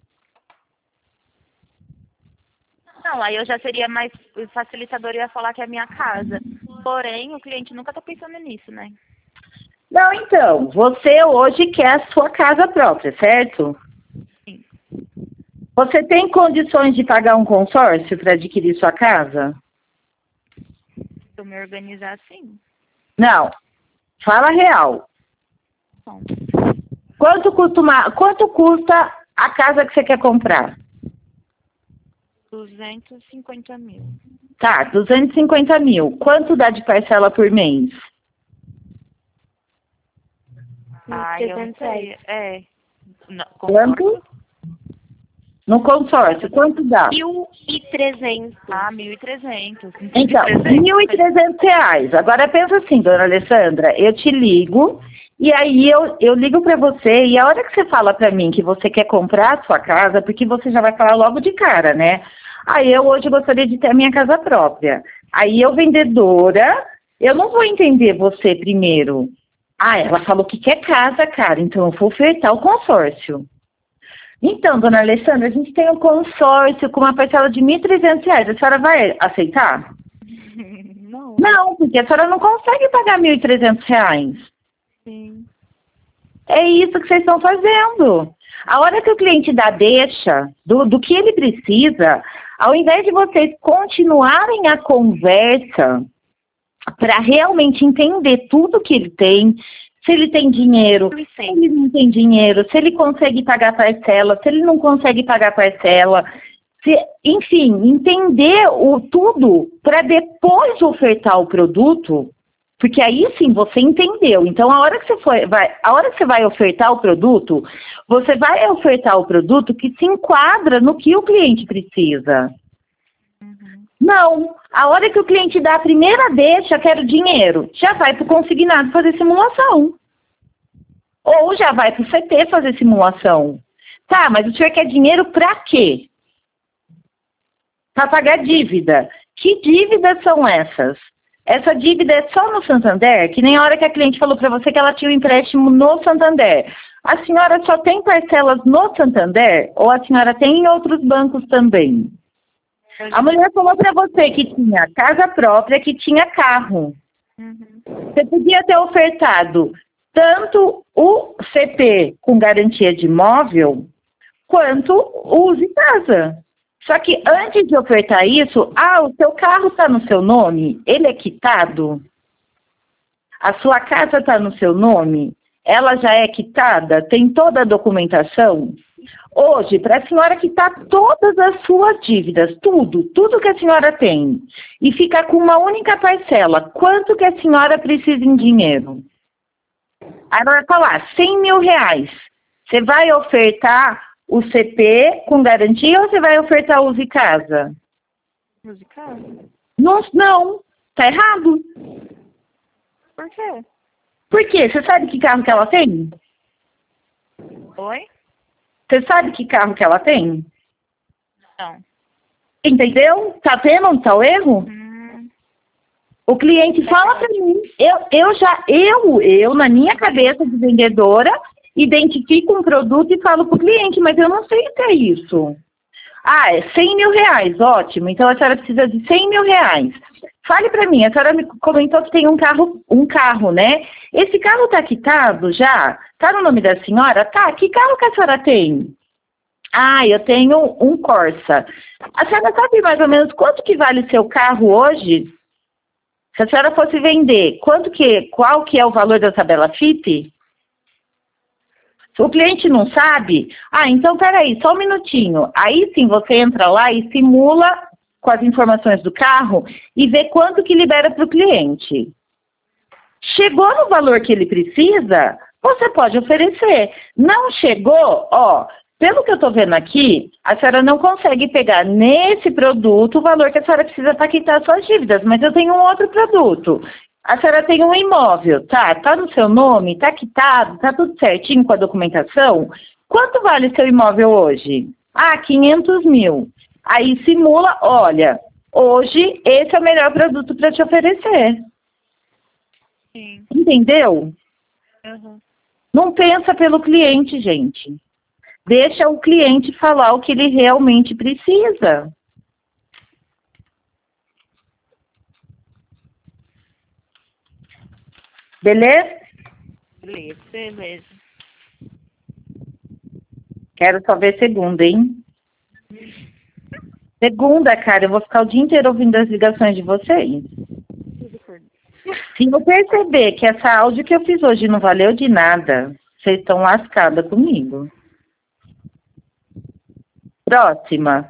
[SPEAKER 5] Não, aí eu já seria mais facilitadora e ia falar que é a minha casa. Porém, o cliente nunca está pensando nisso, né?
[SPEAKER 2] Não, então, você hoje quer a sua casa própria, certo?
[SPEAKER 5] Sim.
[SPEAKER 2] Você tem condições de pagar um consórcio para adquirir sua casa?
[SPEAKER 5] Se eu me organizar, sim.
[SPEAKER 2] Não, fala real.
[SPEAKER 5] Bom.
[SPEAKER 2] Quanto custa, uma, quanto custa a casa que você quer comprar?
[SPEAKER 5] duzentos e cinquenta mil.
[SPEAKER 2] Tá, duzentos e cinquenta mil. Quanto dá de parcela por mês?
[SPEAKER 5] Ah, eu não sei. É. Não,
[SPEAKER 2] Quanto? No consórcio, quanto dá?
[SPEAKER 5] mil e trezentos. Ah, mil e trezentos.
[SPEAKER 2] Então, mil e trezentos reais. Agora pensa assim, dona Alessandra, eu te ligo e aí eu, eu ligo para você e a hora que você fala para mim que você quer comprar a sua casa, porque você já vai falar logo de cara, né? Aí eu hoje gostaria de ter a minha casa própria. Aí eu, vendedora, eu não vou entender você primeiro. Ah, ela falou que quer casa, cara, então eu vou ofertar o consórcio. Então, dona Alessandra, a gente tem um consórcio com uma parcela de mil e trezentos reais. A senhora vai aceitar?
[SPEAKER 5] Não.
[SPEAKER 2] Não, porque a senhora não consegue pagar mil e trezentos reais.
[SPEAKER 5] Sim.
[SPEAKER 2] É isso que vocês estão fazendo. A hora que o cliente dá deixa do, do que ele precisa, ao invés de vocês continuarem a conversa para realmente entender tudo que ele tem, se ele tem dinheiro, se ele não tem dinheiro, se ele consegue pagar parcela, se ele não consegue pagar parcela, se, enfim, entender o tudo para depois ofertar o produto. Porque aí sim você entendeu. Então, a hora que você for, vai, a hora que você vai ofertar o produto, você vai ofertar o produto que se enquadra no que o cliente precisa.
[SPEAKER 5] Uhum.
[SPEAKER 2] Não. A hora que o cliente dá a primeira deixa, quero dinheiro, já vai para o consignado fazer simulação. Ou já vai para o C T fazer simulação. Tá, mas o senhor quer dinheiro para quê? Para pagar dívida. Que dívidas são essas? Essa dívida é só no Santander, que nem a hora que a cliente falou para você que ela tinha um empréstimo no Santander. A senhora só tem parcelas no Santander ou a senhora tem em outros bancos também? A mulher falou para você que tinha casa própria, que tinha carro.
[SPEAKER 5] Uhum.
[SPEAKER 2] Você podia ter ofertado tanto o C P com garantia de imóvel, quanto o Use Casa. Só que antes de ofertar isso, ah, o seu carro está no seu nome, ele é quitado? A sua casa está no seu nome, ela já é quitada, tem toda a documentação? Hoje, para a senhora quitar todas as suas dívidas, tudo, tudo que a senhora tem, e ficar com uma única parcela, quanto que a senhora precisa em dinheiro? Aí ela vai falar, cem mil reais. Você vai ofertar o C P com garantia ou você vai ofertar o Use Casa?
[SPEAKER 5] Use Casa?
[SPEAKER 2] Não, não, tá errado.
[SPEAKER 5] Por quê?
[SPEAKER 2] Por quê? Você sabe que carro que ela tem?
[SPEAKER 5] Oi?
[SPEAKER 2] Você sabe que carro que ela tem?
[SPEAKER 5] Não.
[SPEAKER 2] Entendeu? Tá vendo onde tá o erro?
[SPEAKER 5] Hum.
[SPEAKER 2] O cliente fala para mim, eu, eu já, eu, eu, na minha cabeça de vendedora, identifico um produto e falo para o cliente, mas eu não sei o que é isso. Ah, é cem mil reais, ótimo, então a senhora precisa de cem mil reais. Fale para mim, a senhora me comentou que tem um carro, um carro, né? Esse carro está quitado já? Está no nome da senhora? Tá, que carro que a senhora tem? Ah, eu tenho um Corsa. A senhora sabe mais ou menos quanto que vale seu carro hoje? Se a senhora fosse vender, quanto que, qual que é o valor da tabela F I P? Se o cliente não sabe, ah, então peraí, só um minutinho. Aí sim você entra lá e simula com as informações do carro e vê quanto que libera para o cliente. Chegou no valor que ele precisa, você pode oferecer. Não chegou, ó, pelo que eu estou vendo aqui, a senhora não consegue pegar nesse produto o valor que a senhora precisa para quitar suas dívidas, mas eu tenho um outro produto. A senhora tem um imóvel, tá? Tá no seu nome, tá quitado, tá tudo certinho com a documentação. Quanto vale seu imóvel hoje? Ah, quinhentos mil. Aí simula, olha, hoje esse é o melhor produto para te oferecer.
[SPEAKER 5] Sim.
[SPEAKER 2] Entendeu?
[SPEAKER 5] Uhum.
[SPEAKER 2] Não pensa pelo cliente, gente. Deixa o cliente falar o que ele realmente precisa. Beleza?
[SPEAKER 5] Beleza, beleza.
[SPEAKER 2] Quero só ver segunda, hein? Segunda, cara, eu vou ficar o dia inteiro ouvindo as ligações de vocês. Se eu perceber que essa áudio que eu fiz hoje não valeu de nada, vocês estão lascadas comigo. Próxima.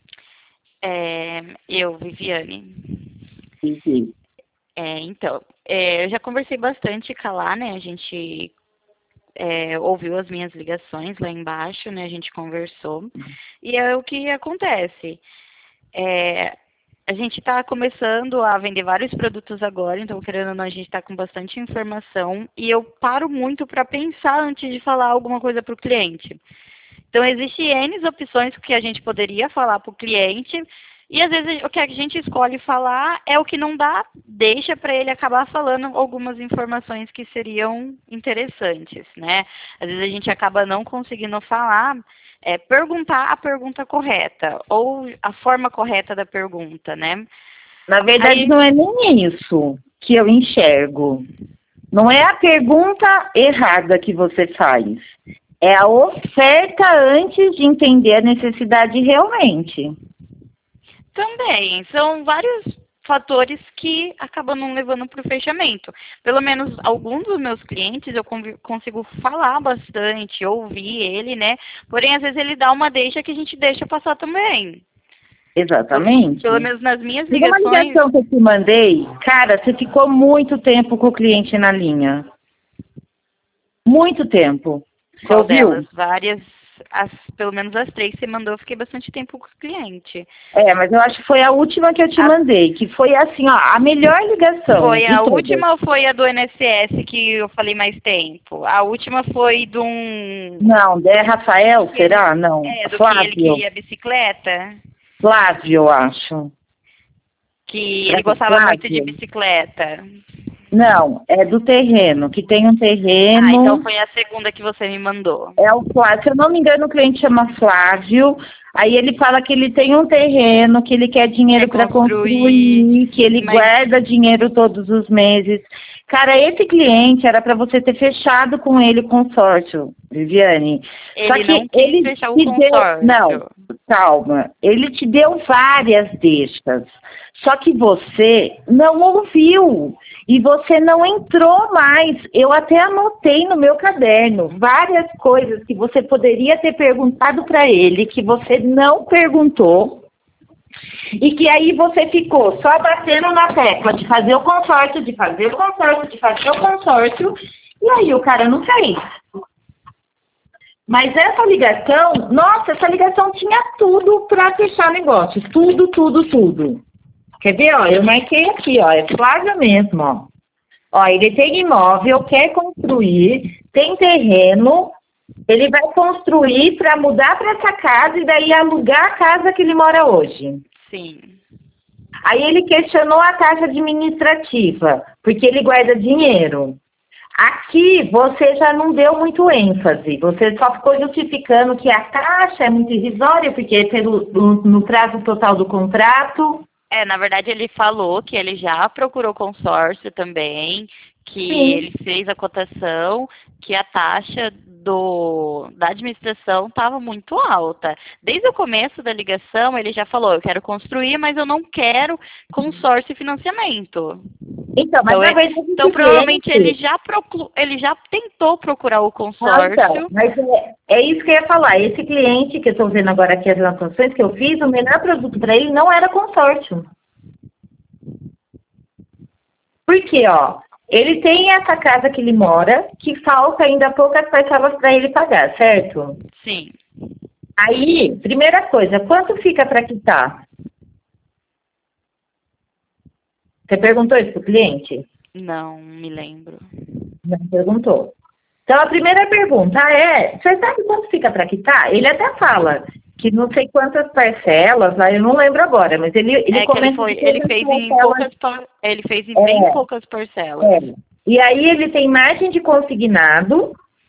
[SPEAKER 5] É, eu, Viviane.
[SPEAKER 2] Sim.
[SPEAKER 5] É, então, é, eu já conversei bastante com a Lá, né? A gente é, ouviu as minhas ligações lá embaixo, né? A gente conversou. E é o que acontece. É, a gente está começando a vender vários produtos agora, então, querendo ou não, a gente está com bastante informação. E eu paro muito para pensar antes de falar alguma coisa para o cliente. Então, existem N opções que a gente poderia falar para o cliente. E às vezes o que a gente escolhe falar é o que não dá, deixa para ele acabar falando algumas informações que seriam interessantes, né? Às vezes a gente acaba não conseguindo falar, é, perguntar a pergunta correta, ou a forma correta da pergunta, né?
[SPEAKER 2] Na verdade, Aí... não é nem isso que eu enxergo. Não é a pergunta errada que você faz. É a oferta antes de entender a necessidade realmente.
[SPEAKER 5] Também, são vários fatores que acabam não levando para o fechamento. Pelo menos alguns dos meus clientes eu consigo falar bastante, ouvir ele, né? Porém, às vezes ele dá uma deixa que a gente deixa passar também.
[SPEAKER 2] Exatamente.
[SPEAKER 5] Pelo menos nas minhas ligações...
[SPEAKER 2] Uma ligação que eu te mandei, cara, você ficou muito tempo com o cliente na linha. Muito tempo. Você
[SPEAKER 5] Qual
[SPEAKER 2] ouviu?
[SPEAKER 5] delas? Várias... As, pelo menos as três que você mandou, eu fiquei bastante tempo com o cliente.
[SPEAKER 2] É, mas eu acho que foi a última que eu te a... mandei, que foi assim, ó, a melhor ligação.
[SPEAKER 5] Foi a
[SPEAKER 2] todas.
[SPEAKER 5] última ou foi a do N S S que eu falei mais tempo? A última foi de um...
[SPEAKER 2] Não, é Rafael,
[SPEAKER 5] que
[SPEAKER 2] será?
[SPEAKER 5] Ele...
[SPEAKER 2] Não,
[SPEAKER 5] É, do
[SPEAKER 2] Flávio.
[SPEAKER 5] que ele queria bicicleta?
[SPEAKER 2] Flávio, eu acho.
[SPEAKER 5] Que ele gostava
[SPEAKER 2] Flávio.
[SPEAKER 5] muito de bicicleta.
[SPEAKER 2] Não, é do terreno, que tem um terreno...
[SPEAKER 5] Ah, então foi a segunda que você me mandou.
[SPEAKER 2] É o Flávio, se eu não me engano, o cliente chama Flávio, aí ele fala que ele tem um terreno, que ele quer dinheiro para construir, construir, que ele mas... guarda dinheiro todos os meses. Cara, esse cliente era para você ter fechado com ele o consórcio, Viviane.
[SPEAKER 5] Ele
[SPEAKER 2] Só que
[SPEAKER 5] não quis
[SPEAKER 2] ele
[SPEAKER 5] fechar o
[SPEAKER 2] te
[SPEAKER 5] consórcio.
[SPEAKER 2] Deu... Não, calma. Ele te deu várias deixas. Só que você não ouviu. E você não entrou mais. Eu até anotei no meu caderno várias coisas que você poderia ter perguntado para ele, que você não perguntou. E que aí você ficou só batendo na tecla de fazer o consórcio, de fazer o consórcio, de fazer o consórcio. E aí o cara não fez. Mas essa ligação, nossa, essa ligação tinha tudo para fechar negócio. Tudo, tudo, tudo. Quer ver, ó, eu marquei aqui, ó, é Flávia mesmo, ó. Ó, ele tem imóvel, quer construir, tem terreno, ele vai construir para mudar para essa casa e daí alugar a casa que ele mora hoje.
[SPEAKER 5] Sim.
[SPEAKER 2] Aí ele questionou a taxa administrativa, porque ele guarda dinheiro. Aqui você já não deu muito ênfase, você só ficou justificando que a taxa é muito irrisória, porque é pelo, no, no prazo total do contrato.
[SPEAKER 5] É, na verdade ele falou que ele já procurou consórcio também, que
[SPEAKER 2] Sim.
[SPEAKER 5] ele fez a cotação, que a taxa do, da administração estava muito alta. Desde o começo da ligação ele já falou, eu quero construir, mas eu não quero consórcio e financiamento.
[SPEAKER 2] Então, mas
[SPEAKER 5] Então,
[SPEAKER 2] na
[SPEAKER 5] ele,
[SPEAKER 2] verdade,
[SPEAKER 5] então provavelmente ele
[SPEAKER 2] cliente-
[SPEAKER 5] já, proclu, ele já tentou procurar o
[SPEAKER 2] Não,
[SPEAKER 5] consórcio.
[SPEAKER 2] então, mas é, é isso que eu ia falar. Esse cliente que eu estou vendo agora aqui as anotações que eu fiz, o melhor produto para ele não era consórcio. Por quê, ó? Ele tem essa casa que ele mora, que falta ainda poucas parcelas para ele pagar, certo?
[SPEAKER 5] Sim.
[SPEAKER 2] Aí, primeira coisa, quanto fica para quitar? Você perguntou isso pro cliente?
[SPEAKER 5] Não me lembro.
[SPEAKER 2] Não perguntou. Então, a primeira pergunta é, você sabe quanto fica para quitar? Ele até fala que não sei quantas parcelas, lá eu não lembro agora, mas ele, ele
[SPEAKER 5] é que ele,
[SPEAKER 2] comenta
[SPEAKER 5] foi,
[SPEAKER 2] que
[SPEAKER 5] ele
[SPEAKER 2] todas
[SPEAKER 5] fez
[SPEAKER 2] as
[SPEAKER 5] em
[SPEAKER 2] parcelas-
[SPEAKER 5] poucas, par- ele fez em
[SPEAKER 2] É.
[SPEAKER 5] bem poucas parcelas.
[SPEAKER 2] É. E aí ele tem margem de consignado,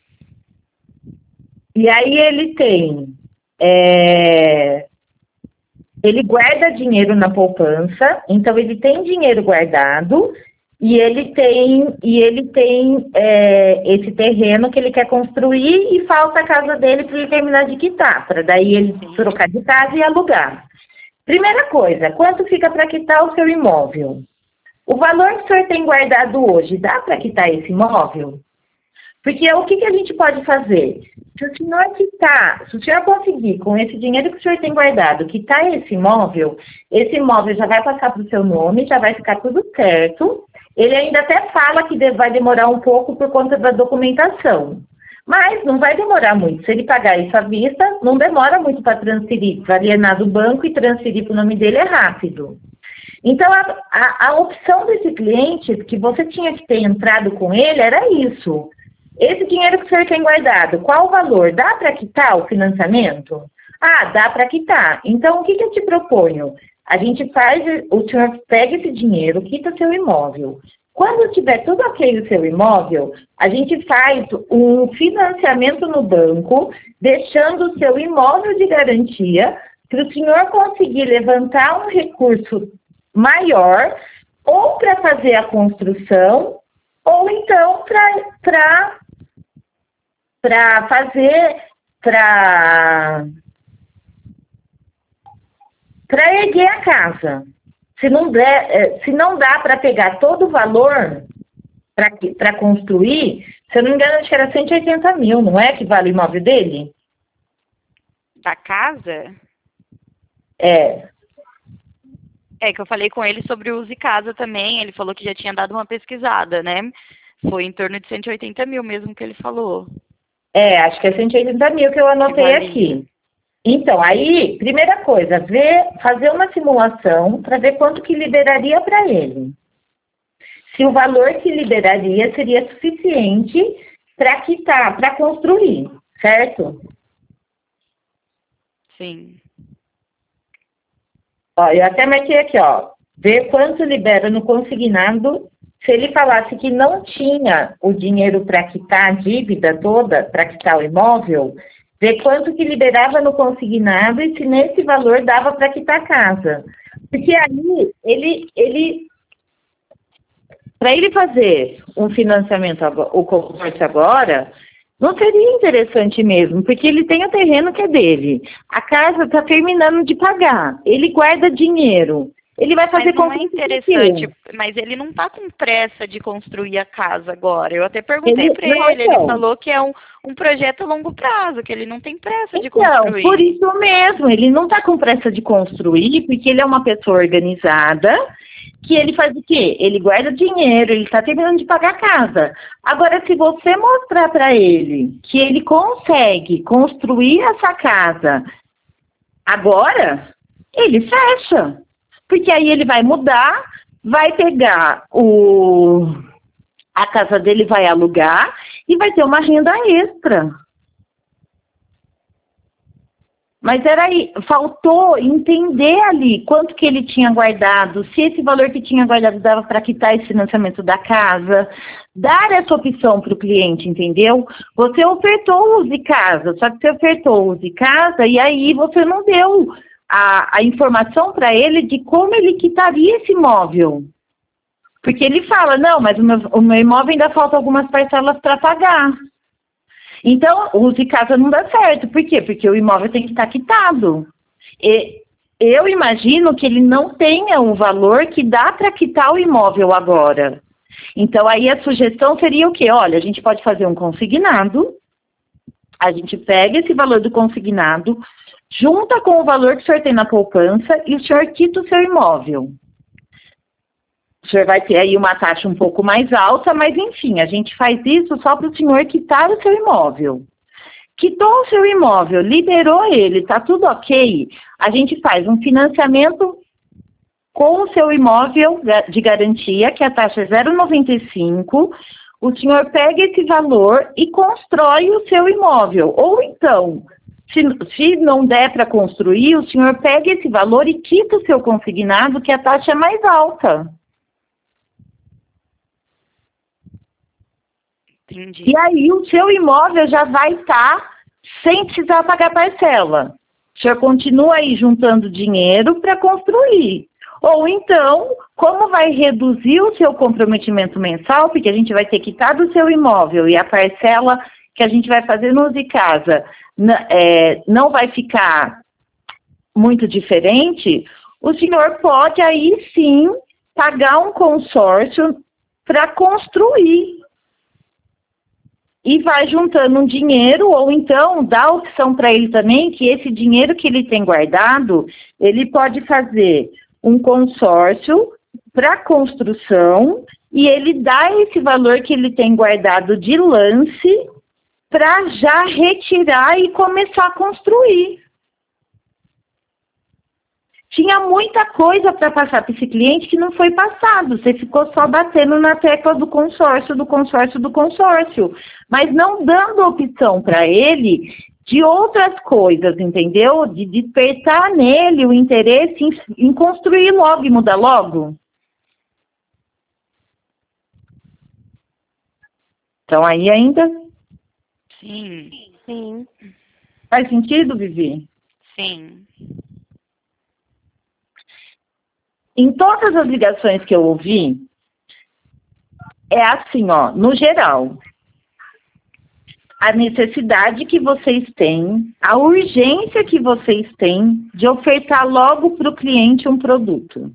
[SPEAKER 2] e aí ele tem... é, ele guarda dinheiro na poupança, então ele tem dinheiro guardado, e ele tem, e ele tem é, esse terreno que ele quer construir e falta a casa dele para ele terminar de quitar, para daí ele trocar de casa e alugar. Primeira coisa, quanto fica para quitar o seu imóvel? O valor que o senhor tem guardado hoje, dá para quitar esse imóvel? Porque o que, que a gente pode fazer? Se o senhor quitar, se o senhor conseguir, com esse dinheiro que o senhor tem guardado, quitar esse imóvel, esse imóvel já vai passar para o seu nome, já vai ficar tudo certo. Ele ainda até fala que vai demorar um pouco por conta da documentação. Mas não vai demorar muito. Se ele pagar isso à vista, não demora muito para transferir, para alienar do banco e transferir para o nome dele é rápido. Então, a, a, a opção desse cliente, que você tinha que ter entrado com ele, era isso. Esse dinheiro que o senhor tem guardado, qual o valor? Dá para quitar o financiamento? Ah, dá para quitar. Então, o que, que eu te proponho? A gente faz, o senhor pega esse dinheiro, quita seu imóvel. Quando tiver tudo ok no seu imóvel, a gente faz um financiamento no banco, deixando o seu imóvel de garantia, para o senhor conseguir levantar um recurso maior, ou para fazer a construção, ou então para para fazer, para para erguer a casa. Se não, der, se não dá para pegar todo o valor para construir, se eu não me engano, acho que era cento e oitenta mil, não é que vale o imóvel dele?
[SPEAKER 5] Da casa?
[SPEAKER 2] É.
[SPEAKER 5] É que eu falei com ele sobre o Use Casa também, ele falou que já tinha dado uma pesquisada, né? Foi em torno de cento e oitenta mil mesmo que ele falou.
[SPEAKER 2] É, acho que é cento e oitenta mil que eu anotei
[SPEAKER 5] Que valia.
[SPEAKER 2] aqui. Então, aí, primeira coisa, ver, fazer uma simulação para ver quanto que liberaria para ele. Se o valor que liberaria seria suficiente para quitar, para construir, certo?
[SPEAKER 5] Sim.
[SPEAKER 2] Ó, eu até marquei aqui, ó, ver quanto libera no consignado. Se ele falasse que não tinha o dinheiro para quitar a dívida toda, para quitar o imóvel, ver quanto que liberava no consignado e se nesse valor dava para quitar a casa. Porque aí, ele, ele para ele fazer um financiamento, o consórcio agora, não seria interessante mesmo, porque ele tem o terreno que é dele. A casa está terminando de pagar, ele guarda dinheiro. Ele vai fazer
[SPEAKER 5] Mas não é
[SPEAKER 2] consórcio
[SPEAKER 5] interessante, mas ele não está com pressa de construir a casa agora. Eu até perguntei
[SPEAKER 2] Ele-
[SPEAKER 5] para
[SPEAKER 2] não,
[SPEAKER 5] ele,
[SPEAKER 2] então.
[SPEAKER 5] ele falou que é um, um projeto a longo prazo, que ele não tem pressa de
[SPEAKER 2] Então,
[SPEAKER 5] construir.
[SPEAKER 2] por isso mesmo, ele não está com pressa de construir, porque ele é uma pessoa organizada, que ele faz o quê? Ele guarda dinheiro, ele está terminando de pagar a casa. Agora, se você mostrar para ele que ele consegue construir essa casa agora, ele fecha. Porque aí ele vai mudar, vai pegar o... a casa dele, vai alugar e vai ter uma renda extra. Mas era aí, faltou entender ali quanto que ele tinha guardado, se esse valor que tinha guardado dava para quitar esse financiamento da casa, dar essa opção para o cliente, entendeu? Você ofertou o Use Casa, só que você ofertou o Use Casa e aí você não deu a, a informação para ele de como ele quitaria esse imóvel. Porque ele fala, não, mas o meu, o meu imóvel ainda falta algumas parcelas para pagar. Então, o Use Casa não dá certo. Por quê? Porque o imóvel tem que estar quitado. E eu imagino que ele não tenha o valor que dá para quitar o imóvel agora. Então, aí a sugestão seria o quê? Olha, a gente pode fazer um consignado, a gente pega esse valor do consignado, junta com o valor que o senhor tem na poupança e o senhor quita o seu imóvel. O senhor vai ter aí uma taxa um pouco mais alta, mas enfim, a gente faz isso só para o senhor quitar o seu imóvel. Quitou o seu imóvel, liberou ele, está tudo ok, a gente faz um financiamento com o seu imóvel de garantia, que a taxa é zero vírgula noventa e cinco, o senhor pega esse valor e constrói o seu imóvel. Ou então, se, se não der para construir, o senhor pega esse valor e quita o seu consignado, que a taxa é mais alta.
[SPEAKER 5] Entendi.
[SPEAKER 2] E aí o seu imóvel já vai estar sem precisar pagar parcela. O senhor continua aí juntando dinheiro para construir. Ou então, como vai reduzir o seu comprometimento mensal, porque a gente vai ter quitado o seu imóvel e a parcela que a gente vai fazer no Use Casa é, não vai ficar muito diferente, o senhor pode aí sim pagar um consórcio para construir. E vai juntando um dinheiro, ou então dá a opção para ele também que esse dinheiro que ele tem guardado, ele pode fazer um consórcio para construção e ele dá esse valor que ele tem guardado de lance para já retirar e começar a construir. Tinha muita coisa para passar para esse cliente que não foi passado. Você ficou só batendo na tecla do consórcio, do consórcio, do consórcio. Mas não dando opção para ele de outras coisas, entendeu? De despertar nele o interesse em, em construir logo e mudar logo. Então aí ainda?
[SPEAKER 5] Sim.
[SPEAKER 4] Sim.
[SPEAKER 2] Faz sentido, Vivi?
[SPEAKER 5] Sim.
[SPEAKER 2] Em todas as ligações que eu ouvi, é assim, ó, no geral, a necessidade que vocês têm, a urgência que vocês têm de ofertar logo para o cliente um produto.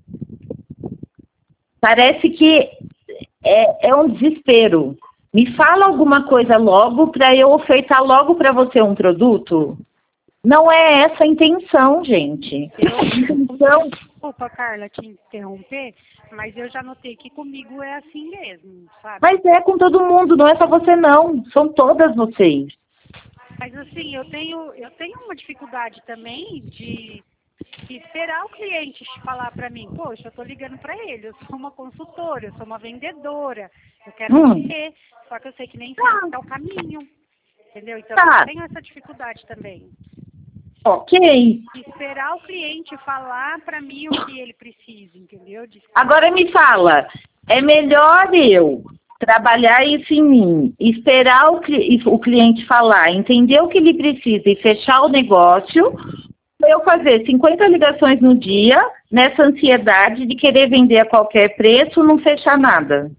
[SPEAKER 2] Parece que é, é um desespero. Me fala alguma coisa logo para eu ofertar logo para você um produto. Não é essa a intenção, gente.
[SPEAKER 3] Eu, intenção... Desculpa, Carla, te interromper, mas eu já notei que comigo é assim mesmo, sabe?
[SPEAKER 2] Mas é com todo mundo, não é só você não. São todas vocês.
[SPEAKER 3] Mas assim, eu tenho, eu tenho uma dificuldade também de, de esperar o cliente falar para mim, poxa, eu estou ligando para ele, eu sou uma consultora, eu sou uma vendedora, eu quero
[SPEAKER 2] hum.
[SPEAKER 3] vender, só que eu sei que nem sempre é o caminho, entendeu? Então
[SPEAKER 2] tá.
[SPEAKER 3] eu tenho essa dificuldade também.
[SPEAKER 2] Ok.
[SPEAKER 3] Esperar o cliente falar para mim o que ele precisa, entendeu?
[SPEAKER 2] Agora me fala, é melhor eu trabalhar isso em mim, esperar o, cli o cliente falar, entender o que ele precisa e fechar o negócio, eu fazer cinquenta ligações no dia, nessa ansiedade de querer vender a qualquer preço, não fechar nada?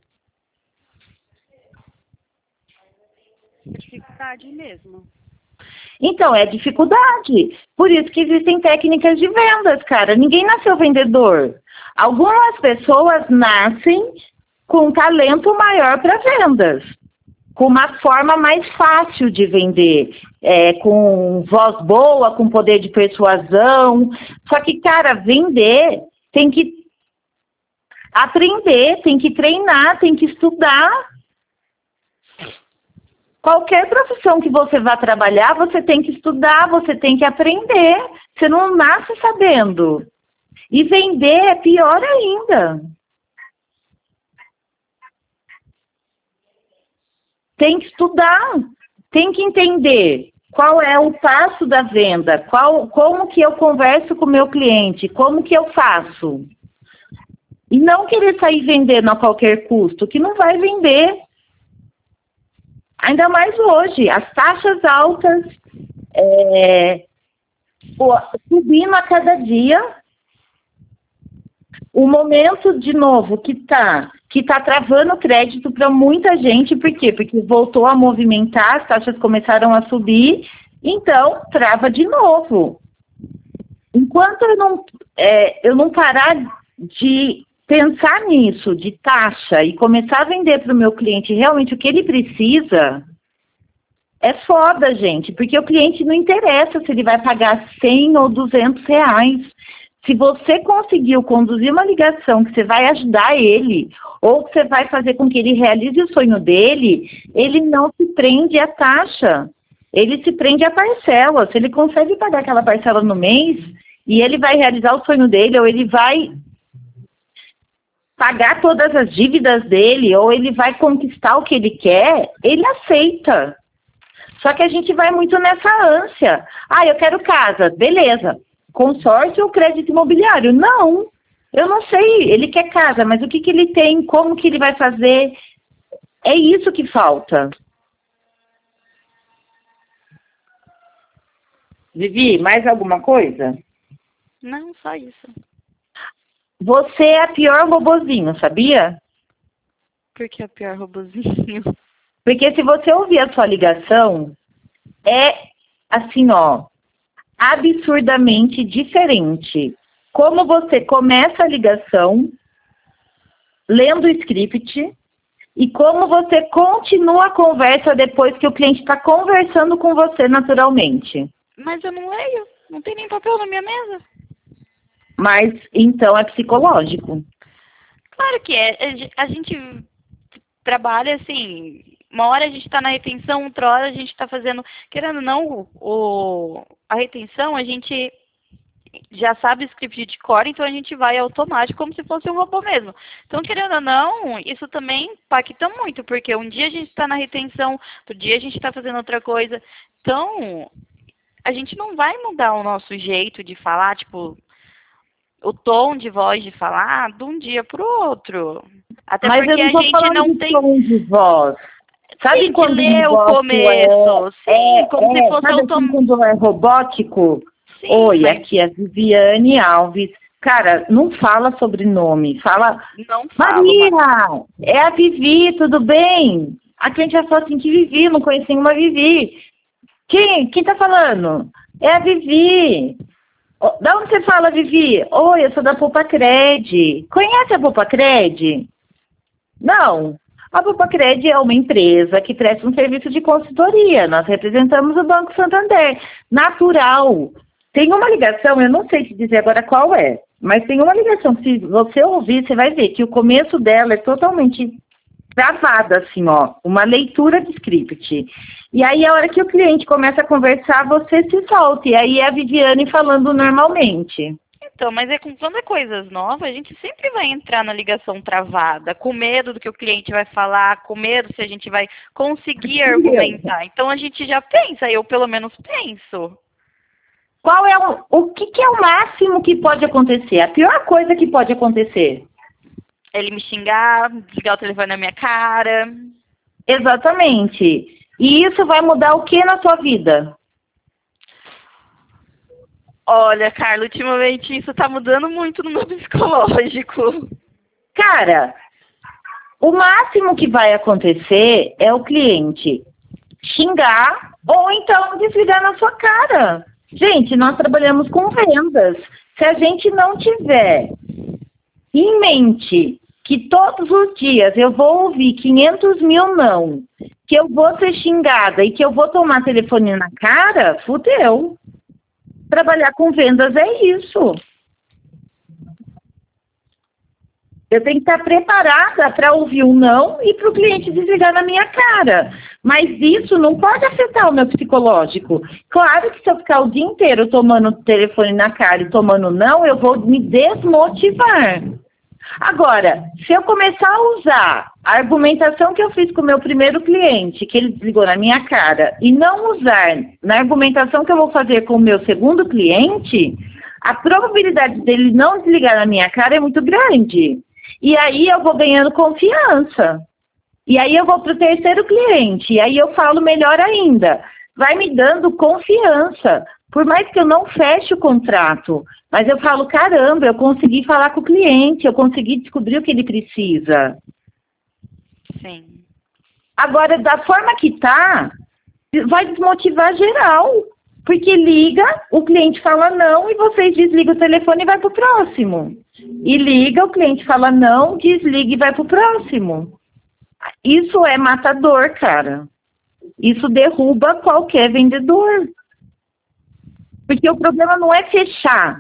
[SPEAKER 3] Dificuldade mesmo.
[SPEAKER 2] Então, é dificuldade. Por isso que existem técnicas de vendas, cara. Ninguém nasceu vendedor. Algumas pessoas nascem com um talento maior para vendas, com uma forma mais fácil de vender, é, com voz boa, com poder de persuasão. Só que, cara, vender tem que aprender, tem que treinar, tem que estudar. Qualquer profissão que você vá trabalhar, você tem que estudar, você tem que aprender. Você não nasce sabendo. E vender é pior ainda. Tem que estudar, tem que entender qual é o passo da venda, qual, como que eu converso com o meu cliente, como que eu faço. E não querer sair vendendo a qualquer custo, que não vai vender. Ainda mais hoje, as taxas altas, é, subindo a cada dia. O momento, de novo, que está que tá travando o crédito para muita gente, por quê? Porque voltou a movimentar, as taxas começaram a subir, então trava de novo. Enquanto eu não, é, eu não parar de pensar nisso, de taxa, e começar a vender para o meu cliente realmente o que ele precisa, é foda, gente, porque o cliente não interessa se ele vai pagar cem ou duzentos reais. Se você conseguiu conduzir uma ligação que você vai ajudar ele, ou que você vai fazer com que ele realize o sonho dele, ele não se prende à taxa, ele se prende à parcela. Se ele consegue pagar aquela parcela no mês, e ele vai realizar o sonho dele, ou ele vai pagar todas as dívidas dele, ou ele vai conquistar o que ele quer, ele aceita. Só que a gente vai muito nessa ânsia. Ah, eu quero casa, beleza. Consórcio ou crédito imobiliário? Não, eu não sei, ele quer casa, mas o que, que ele tem, como que ele vai fazer? É isso que falta. Vivi, mais alguma coisa?
[SPEAKER 5] Não, só isso.
[SPEAKER 2] Você é a pior robozinho, sabia?
[SPEAKER 5] Por que a pior robozinho?
[SPEAKER 2] Porque se você ouvir a sua ligação, é assim, ó, absurdamente diferente. Como você começa a ligação, lendo o script, e como você continua a conversa depois que o cliente está conversando com você naturalmente.
[SPEAKER 5] Mas eu não leio, não tem nem papel na minha mesa.
[SPEAKER 2] Mas, então, é psicológico.
[SPEAKER 5] Claro que é. A gente trabalha assim, uma hora a gente está na retenção, outra hora a gente está fazendo, querendo ou não, o, a retenção a gente já sabe o script de cor, então a gente vai automático como se fosse um robô mesmo. Então, querendo ou não, isso também impacta muito, porque um dia a gente está na retenção, outro dia a gente está fazendo outra coisa. Então, a gente não vai mudar o nosso jeito de falar, tipo, o tom de voz de falar de um dia para o outro. Até
[SPEAKER 2] Mas
[SPEAKER 5] porque
[SPEAKER 2] eu não
[SPEAKER 5] a gente não tem
[SPEAKER 2] tom de voz. Sabe
[SPEAKER 5] sim,
[SPEAKER 2] quando
[SPEAKER 5] ler o começo, é, sim, é, como é, se fosse
[SPEAKER 2] sabe
[SPEAKER 5] automático.
[SPEAKER 2] Assim, quando é robótico? Sim, Oi, mas... aqui é a Viviane Alves. Cara, não fala sobrenome, fala...
[SPEAKER 5] Não fala.
[SPEAKER 2] Maria, mas... é a Vivi, tudo bem? A cliente já falou assim, que Vivi, não conheci nenhuma Vivi. Quem, quem tá falando? É a Vivi. Da onde você fala, Vivi? Oi, eu sou da Poupa-Cred. Conhece a Poupa-Cred? Não. A Poupa-Cred é uma empresa que presta um serviço de consultoria. Nós representamos o Banco Santander. Natural. Tem uma ligação, eu não sei te dizer agora qual é, mas tem uma ligação que se você ouvir, você vai ver que o começo dela é totalmente travada, assim, ó. Uma leitura de script. E aí, a hora que o cliente começa a conversar, você se solta. E aí é a Viviane falando normalmente.
[SPEAKER 5] Então, mas é com, quando é coisas novas, a gente sempre vai entrar na ligação travada, com medo do que o cliente vai falar, com medo se a gente vai conseguir argumentar. Então, a gente já pensa, eu pelo menos penso.
[SPEAKER 2] Qual é o, o que, que é o máximo que pode acontecer? A pior coisa que pode acontecer?
[SPEAKER 5] Ele me xingar, desligar o telefone na minha cara.
[SPEAKER 2] Exatamente. E isso vai mudar o que na sua vida?
[SPEAKER 5] Olha, Carla, ultimamente isso tá mudando muito no meu psicológico.
[SPEAKER 2] Cara, o máximo que vai acontecer é o cliente xingar ou então desligar na sua cara. Gente, nós trabalhamos com vendas. Se a gente não tiver em mente que todos os dias eu vou ouvir quinhentos mil não, que eu vou ser xingada e que eu vou tomar telefone na cara, fudeu. Trabalhar com vendas é isso. Eu tenho que estar preparada para ouvir um não e para o cliente desligar na minha cara. Mas isso não pode afetar o meu psicológico. Claro que se eu ficar o dia inteiro tomando o telefone na cara e tomando não, eu vou me desmotivar. Agora, se eu começar a usar a argumentação que eu fiz com o meu primeiro cliente, que ele desligou na minha cara, e não usar na argumentação que eu vou fazer com o meu segundo cliente, a probabilidade dele não desligar na minha cara é muito grande. E aí eu vou ganhando confiança. E aí eu vou para o terceiro cliente, e aí eu falo melhor ainda. Vai me dando confiança. Por mais que eu não feche o contrato, mas eu falo, caramba, eu consegui falar com o cliente, eu consegui descobrir o que ele precisa.
[SPEAKER 5] Sim.
[SPEAKER 2] Agora, da forma que tá, vai desmotivar geral. Porque liga, o cliente fala não e vocês desligam o telefone e vai pro próximo. E liga, o cliente fala não, desliga e vai pro próximo. Isso é matador, cara. Isso derruba qualquer vendedor. Porque o problema não é fechar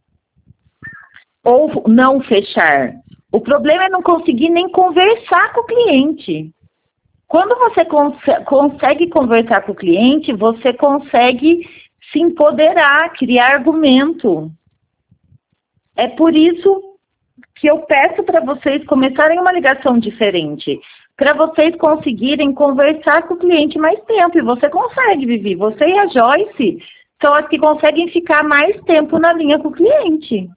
[SPEAKER 2] ou não fechar. O problema é não conseguir nem conversar com o cliente. Quando você cons consegue conversar com o cliente, você consegue se empoderar, criar argumento. É por isso que eu peço para vocês começarem uma ligação diferente, para vocês conseguirem conversar com o cliente mais tempo. E você consegue, Vivi. Você e a Joyce são as que conseguem ficar mais tempo na linha com o cliente.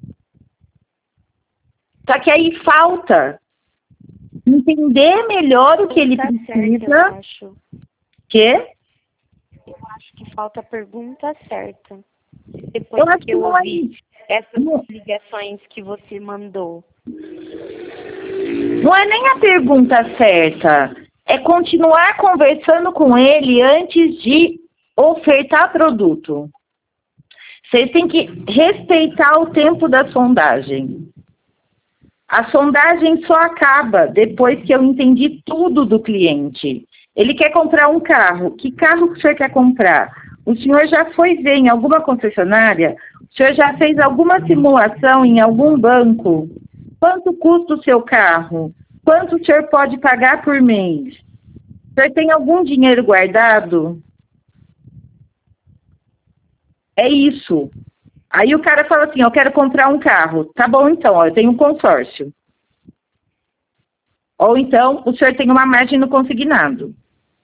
[SPEAKER 2] Só que aí falta entender melhor o que ele
[SPEAKER 3] Tá
[SPEAKER 2] precisa.
[SPEAKER 3] certo, eu acho.
[SPEAKER 2] Quê?
[SPEAKER 3] Eu acho que falta a pergunta certa. Depois
[SPEAKER 2] Eu acho
[SPEAKER 3] que
[SPEAKER 2] que
[SPEAKER 3] eu
[SPEAKER 2] não é
[SPEAKER 3] ouvi
[SPEAKER 2] isso.
[SPEAKER 3] essas
[SPEAKER 2] Não.
[SPEAKER 3] ligações que você mandou.
[SPEAKER 2] Não é nem a pergunta certa. É continuar conversando com ele antes de ofertar produto. Vocês têm que respeitar o tempo da sondagem. A sondagem só acaba depois que eu entendi tudo do cliente. Ele quer comprar um carro. Que carro que o senhor quer comprar? O senhor já foi ver em alguma concessionária? O senhor já fez alguma simulação em algum banco? Quanto custa o seu carro? Quanto o senhor pode pagar por mês? O senhor tem algum dinheiro guardado? É isso. Aí o cara fala assim, eu quero comprar um carro. Tá bom, então, ó, eu tenho um consórcio. Ou então, o senhor tem uma margem no consignado.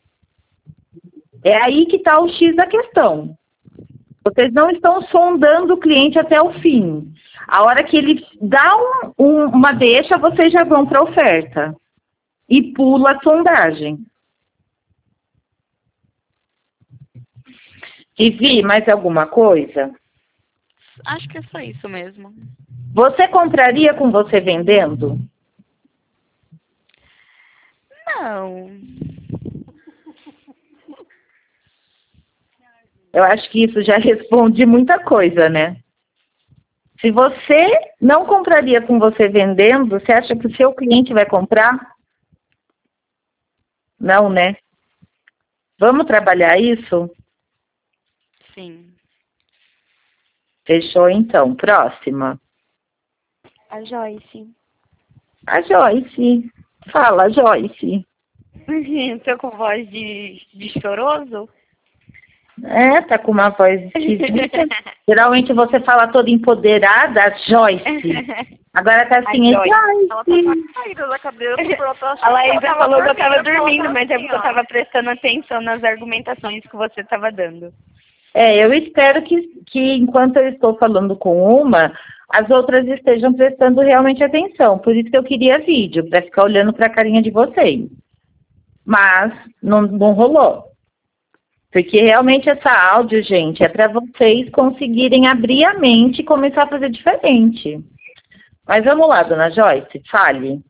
[SPEAKER 2] É aí que está o X da questão. Vocês não estão sondando o cliente até o fim. A hora que ele dá um, um, uma deixa, vocês já vão para a oferta. E pula a sondagem. Vivi, mais alguma coisa?
[SPEAKER 5] Acho que é só isso mesmo.
[SPEAKER 2] Você compraria com você vendendo?
[SPEAKER 5] Não.
[SPEAKER 2] Eu acho que isso já responde muita coisa, né? Se você não compraria com você vendendo, você acha que o seu cliente vai comprar? Não, né? Vamos trabalhar isso?
[SPEAKER 5] Sim.
[SPEAKER 2] Fechou, então. Próxima.
[SPEAKER 3] A Joyce.
[SPEAKER 2] A Joyce. Fala, Joyce.
[SPEAKER 3] Tô com voz de, de choroso?
[SPEAKER 2] É, tá com uma voz esquisita. Geralmente você fala toda empoderada, Joyce. Agora tá assim, é
[SPEAKER 3] Joyce.
[SPEAKER 2] Joyce.
[SPEAKER 5] Ela tá caída da cabeça,
[SPEAKER 3] A Laísa falou que eu tava
[SPEAKER 5] dormindo,
[SPEAKER 3] dormindo, mas é
[SPEAKER 5] assim,
[SPEAKER 3] porque eu tava prestando atenção nas argumentações que você tava dando.
[SPEAKER 2] É, eu espero que, que enquanto eu estou falando com uma, as outras estejam prestando realmente atenção. Por isso que eu queria vídeo, para ficar olhando para a carinha de vocês. Mas não, não rolou. Porque realmente essa áudio, gente, é para vocês conseguirem abrir a mente e começar a fazer diferente. Mas vamos lá, dona Joyce, fale.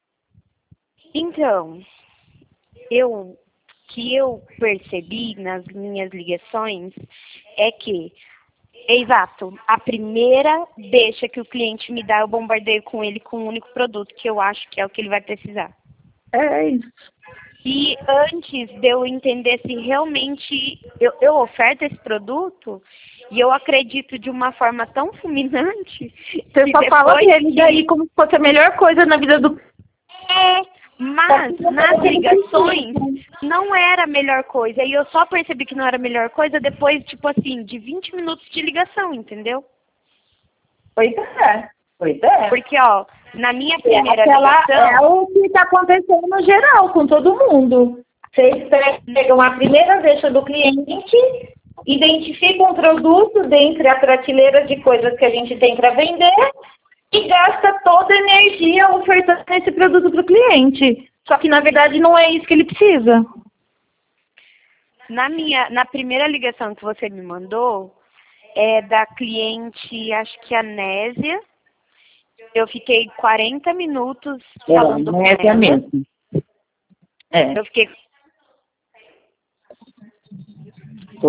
[SPEAKER 3] Então, eu que eu percebi nas minhas ligações é que, exato, a primeira deixa que o cliente me dá, eu bombardeio com ele com um único produto, que eu acho que é o que ele vai precisar.
[SPEAKER 2] É isso.
[SPEAKER 3] E antes de eu entender se realmente eu, eu oferto esse produto, e eu acredito de uma forma tão fulminante...
[SPEAKER 2] Você
[SPEAKER 3] que
[SPEAKER 2] só fala
[SPEAKER 3] depois
[SPEAKER 2] dele
[SPEAKER 3] que-
[SPEAKER 2] daí como se fosse a melhor coisa na vida do...
[SPEAKER 3] É, mas nas ligações não era a melhor coisa. E eu só percebi que não era a melhor coisa depois, tipo assim, de vinte minutos de ligação, entendeu?
[SPEAKER 2] Pois é, pois é.
[SPEAKER 3] Porque, ó,
[SPEAKER 5] Na minha primeira
[SPEAKER 2] Aquela
[SPEAKER 5] ligação...
[SPEAKER 2] é o que está acontecendo no geral, com todo mundo. Vocês pegam a primeira deixa do cliente, identificam um produto dentre a prateleira de coisas que a gente tem para vender e gasta toda a energia ofertando esse produto para o cliente. Só que, na verdade, não é isso que ele precisa.
[SPEAKER 5] Na, minha, na primeira ligação que você me mandou, é da cliente, acho que a Nésia. Eu fiquei quarenta minutos falando
[SPEAKER 2] é,
[SPEAKER 5] com ela.
[SPEAKER 2] Mesmo. É.
[SPEAKER 5] Eu fiquei